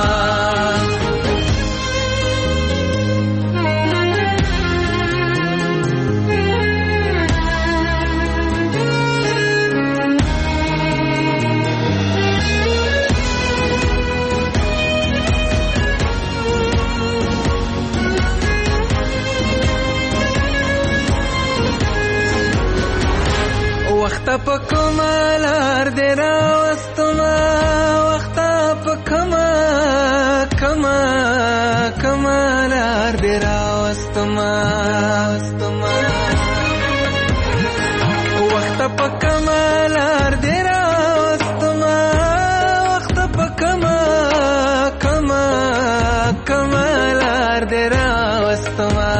وخت په کمالار دی راوستما، وخت په کمالار دی راوستما، وخت په کمالار دی راوستما، وخت په کمالار دی راوستما.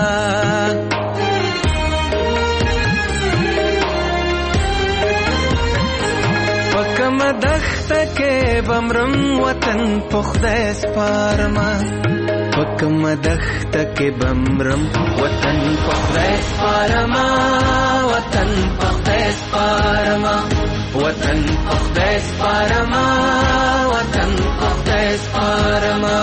دخته کې بمرم وطن پخته سپارما، پکم دخته کې بمرم وطن پخته سپارما، وطن پخته سپارما، وطن پخته سپارما، وطن پخته سپارما.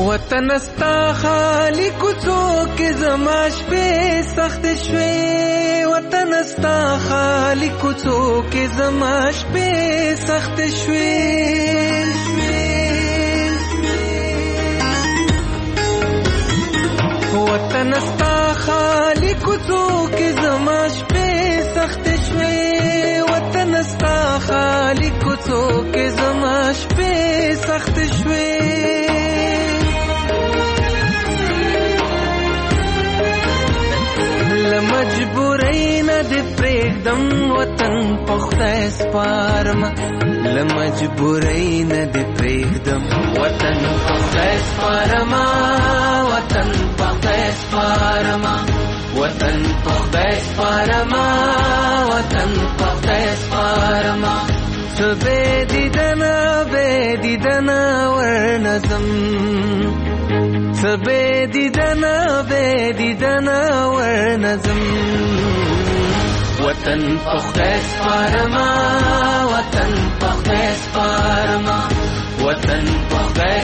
وطن استا خالی کوڅو کې زما شپې سخت شوې وطن استا خالی کوڅو کې زما شپې سخت شوې وطن استا خالی کوڅو کې زما شپې سخت شوې وطن استا خالی کوڅو کې زما شپې سخت شوې لمجبورۍ نه دې پرېږدم وطن په خدای سپارم لمجبورۍ نه دې پرېږدم وطن په خدای سپارم وطن په خدای سپارم وطن په خدای سپارم وطن په خدای سپارم څه بې دیدنه ورنځم څه بې دیدنه ورنځم وطن په خدای سپارم وطن په خدای سپارم وطن په خدای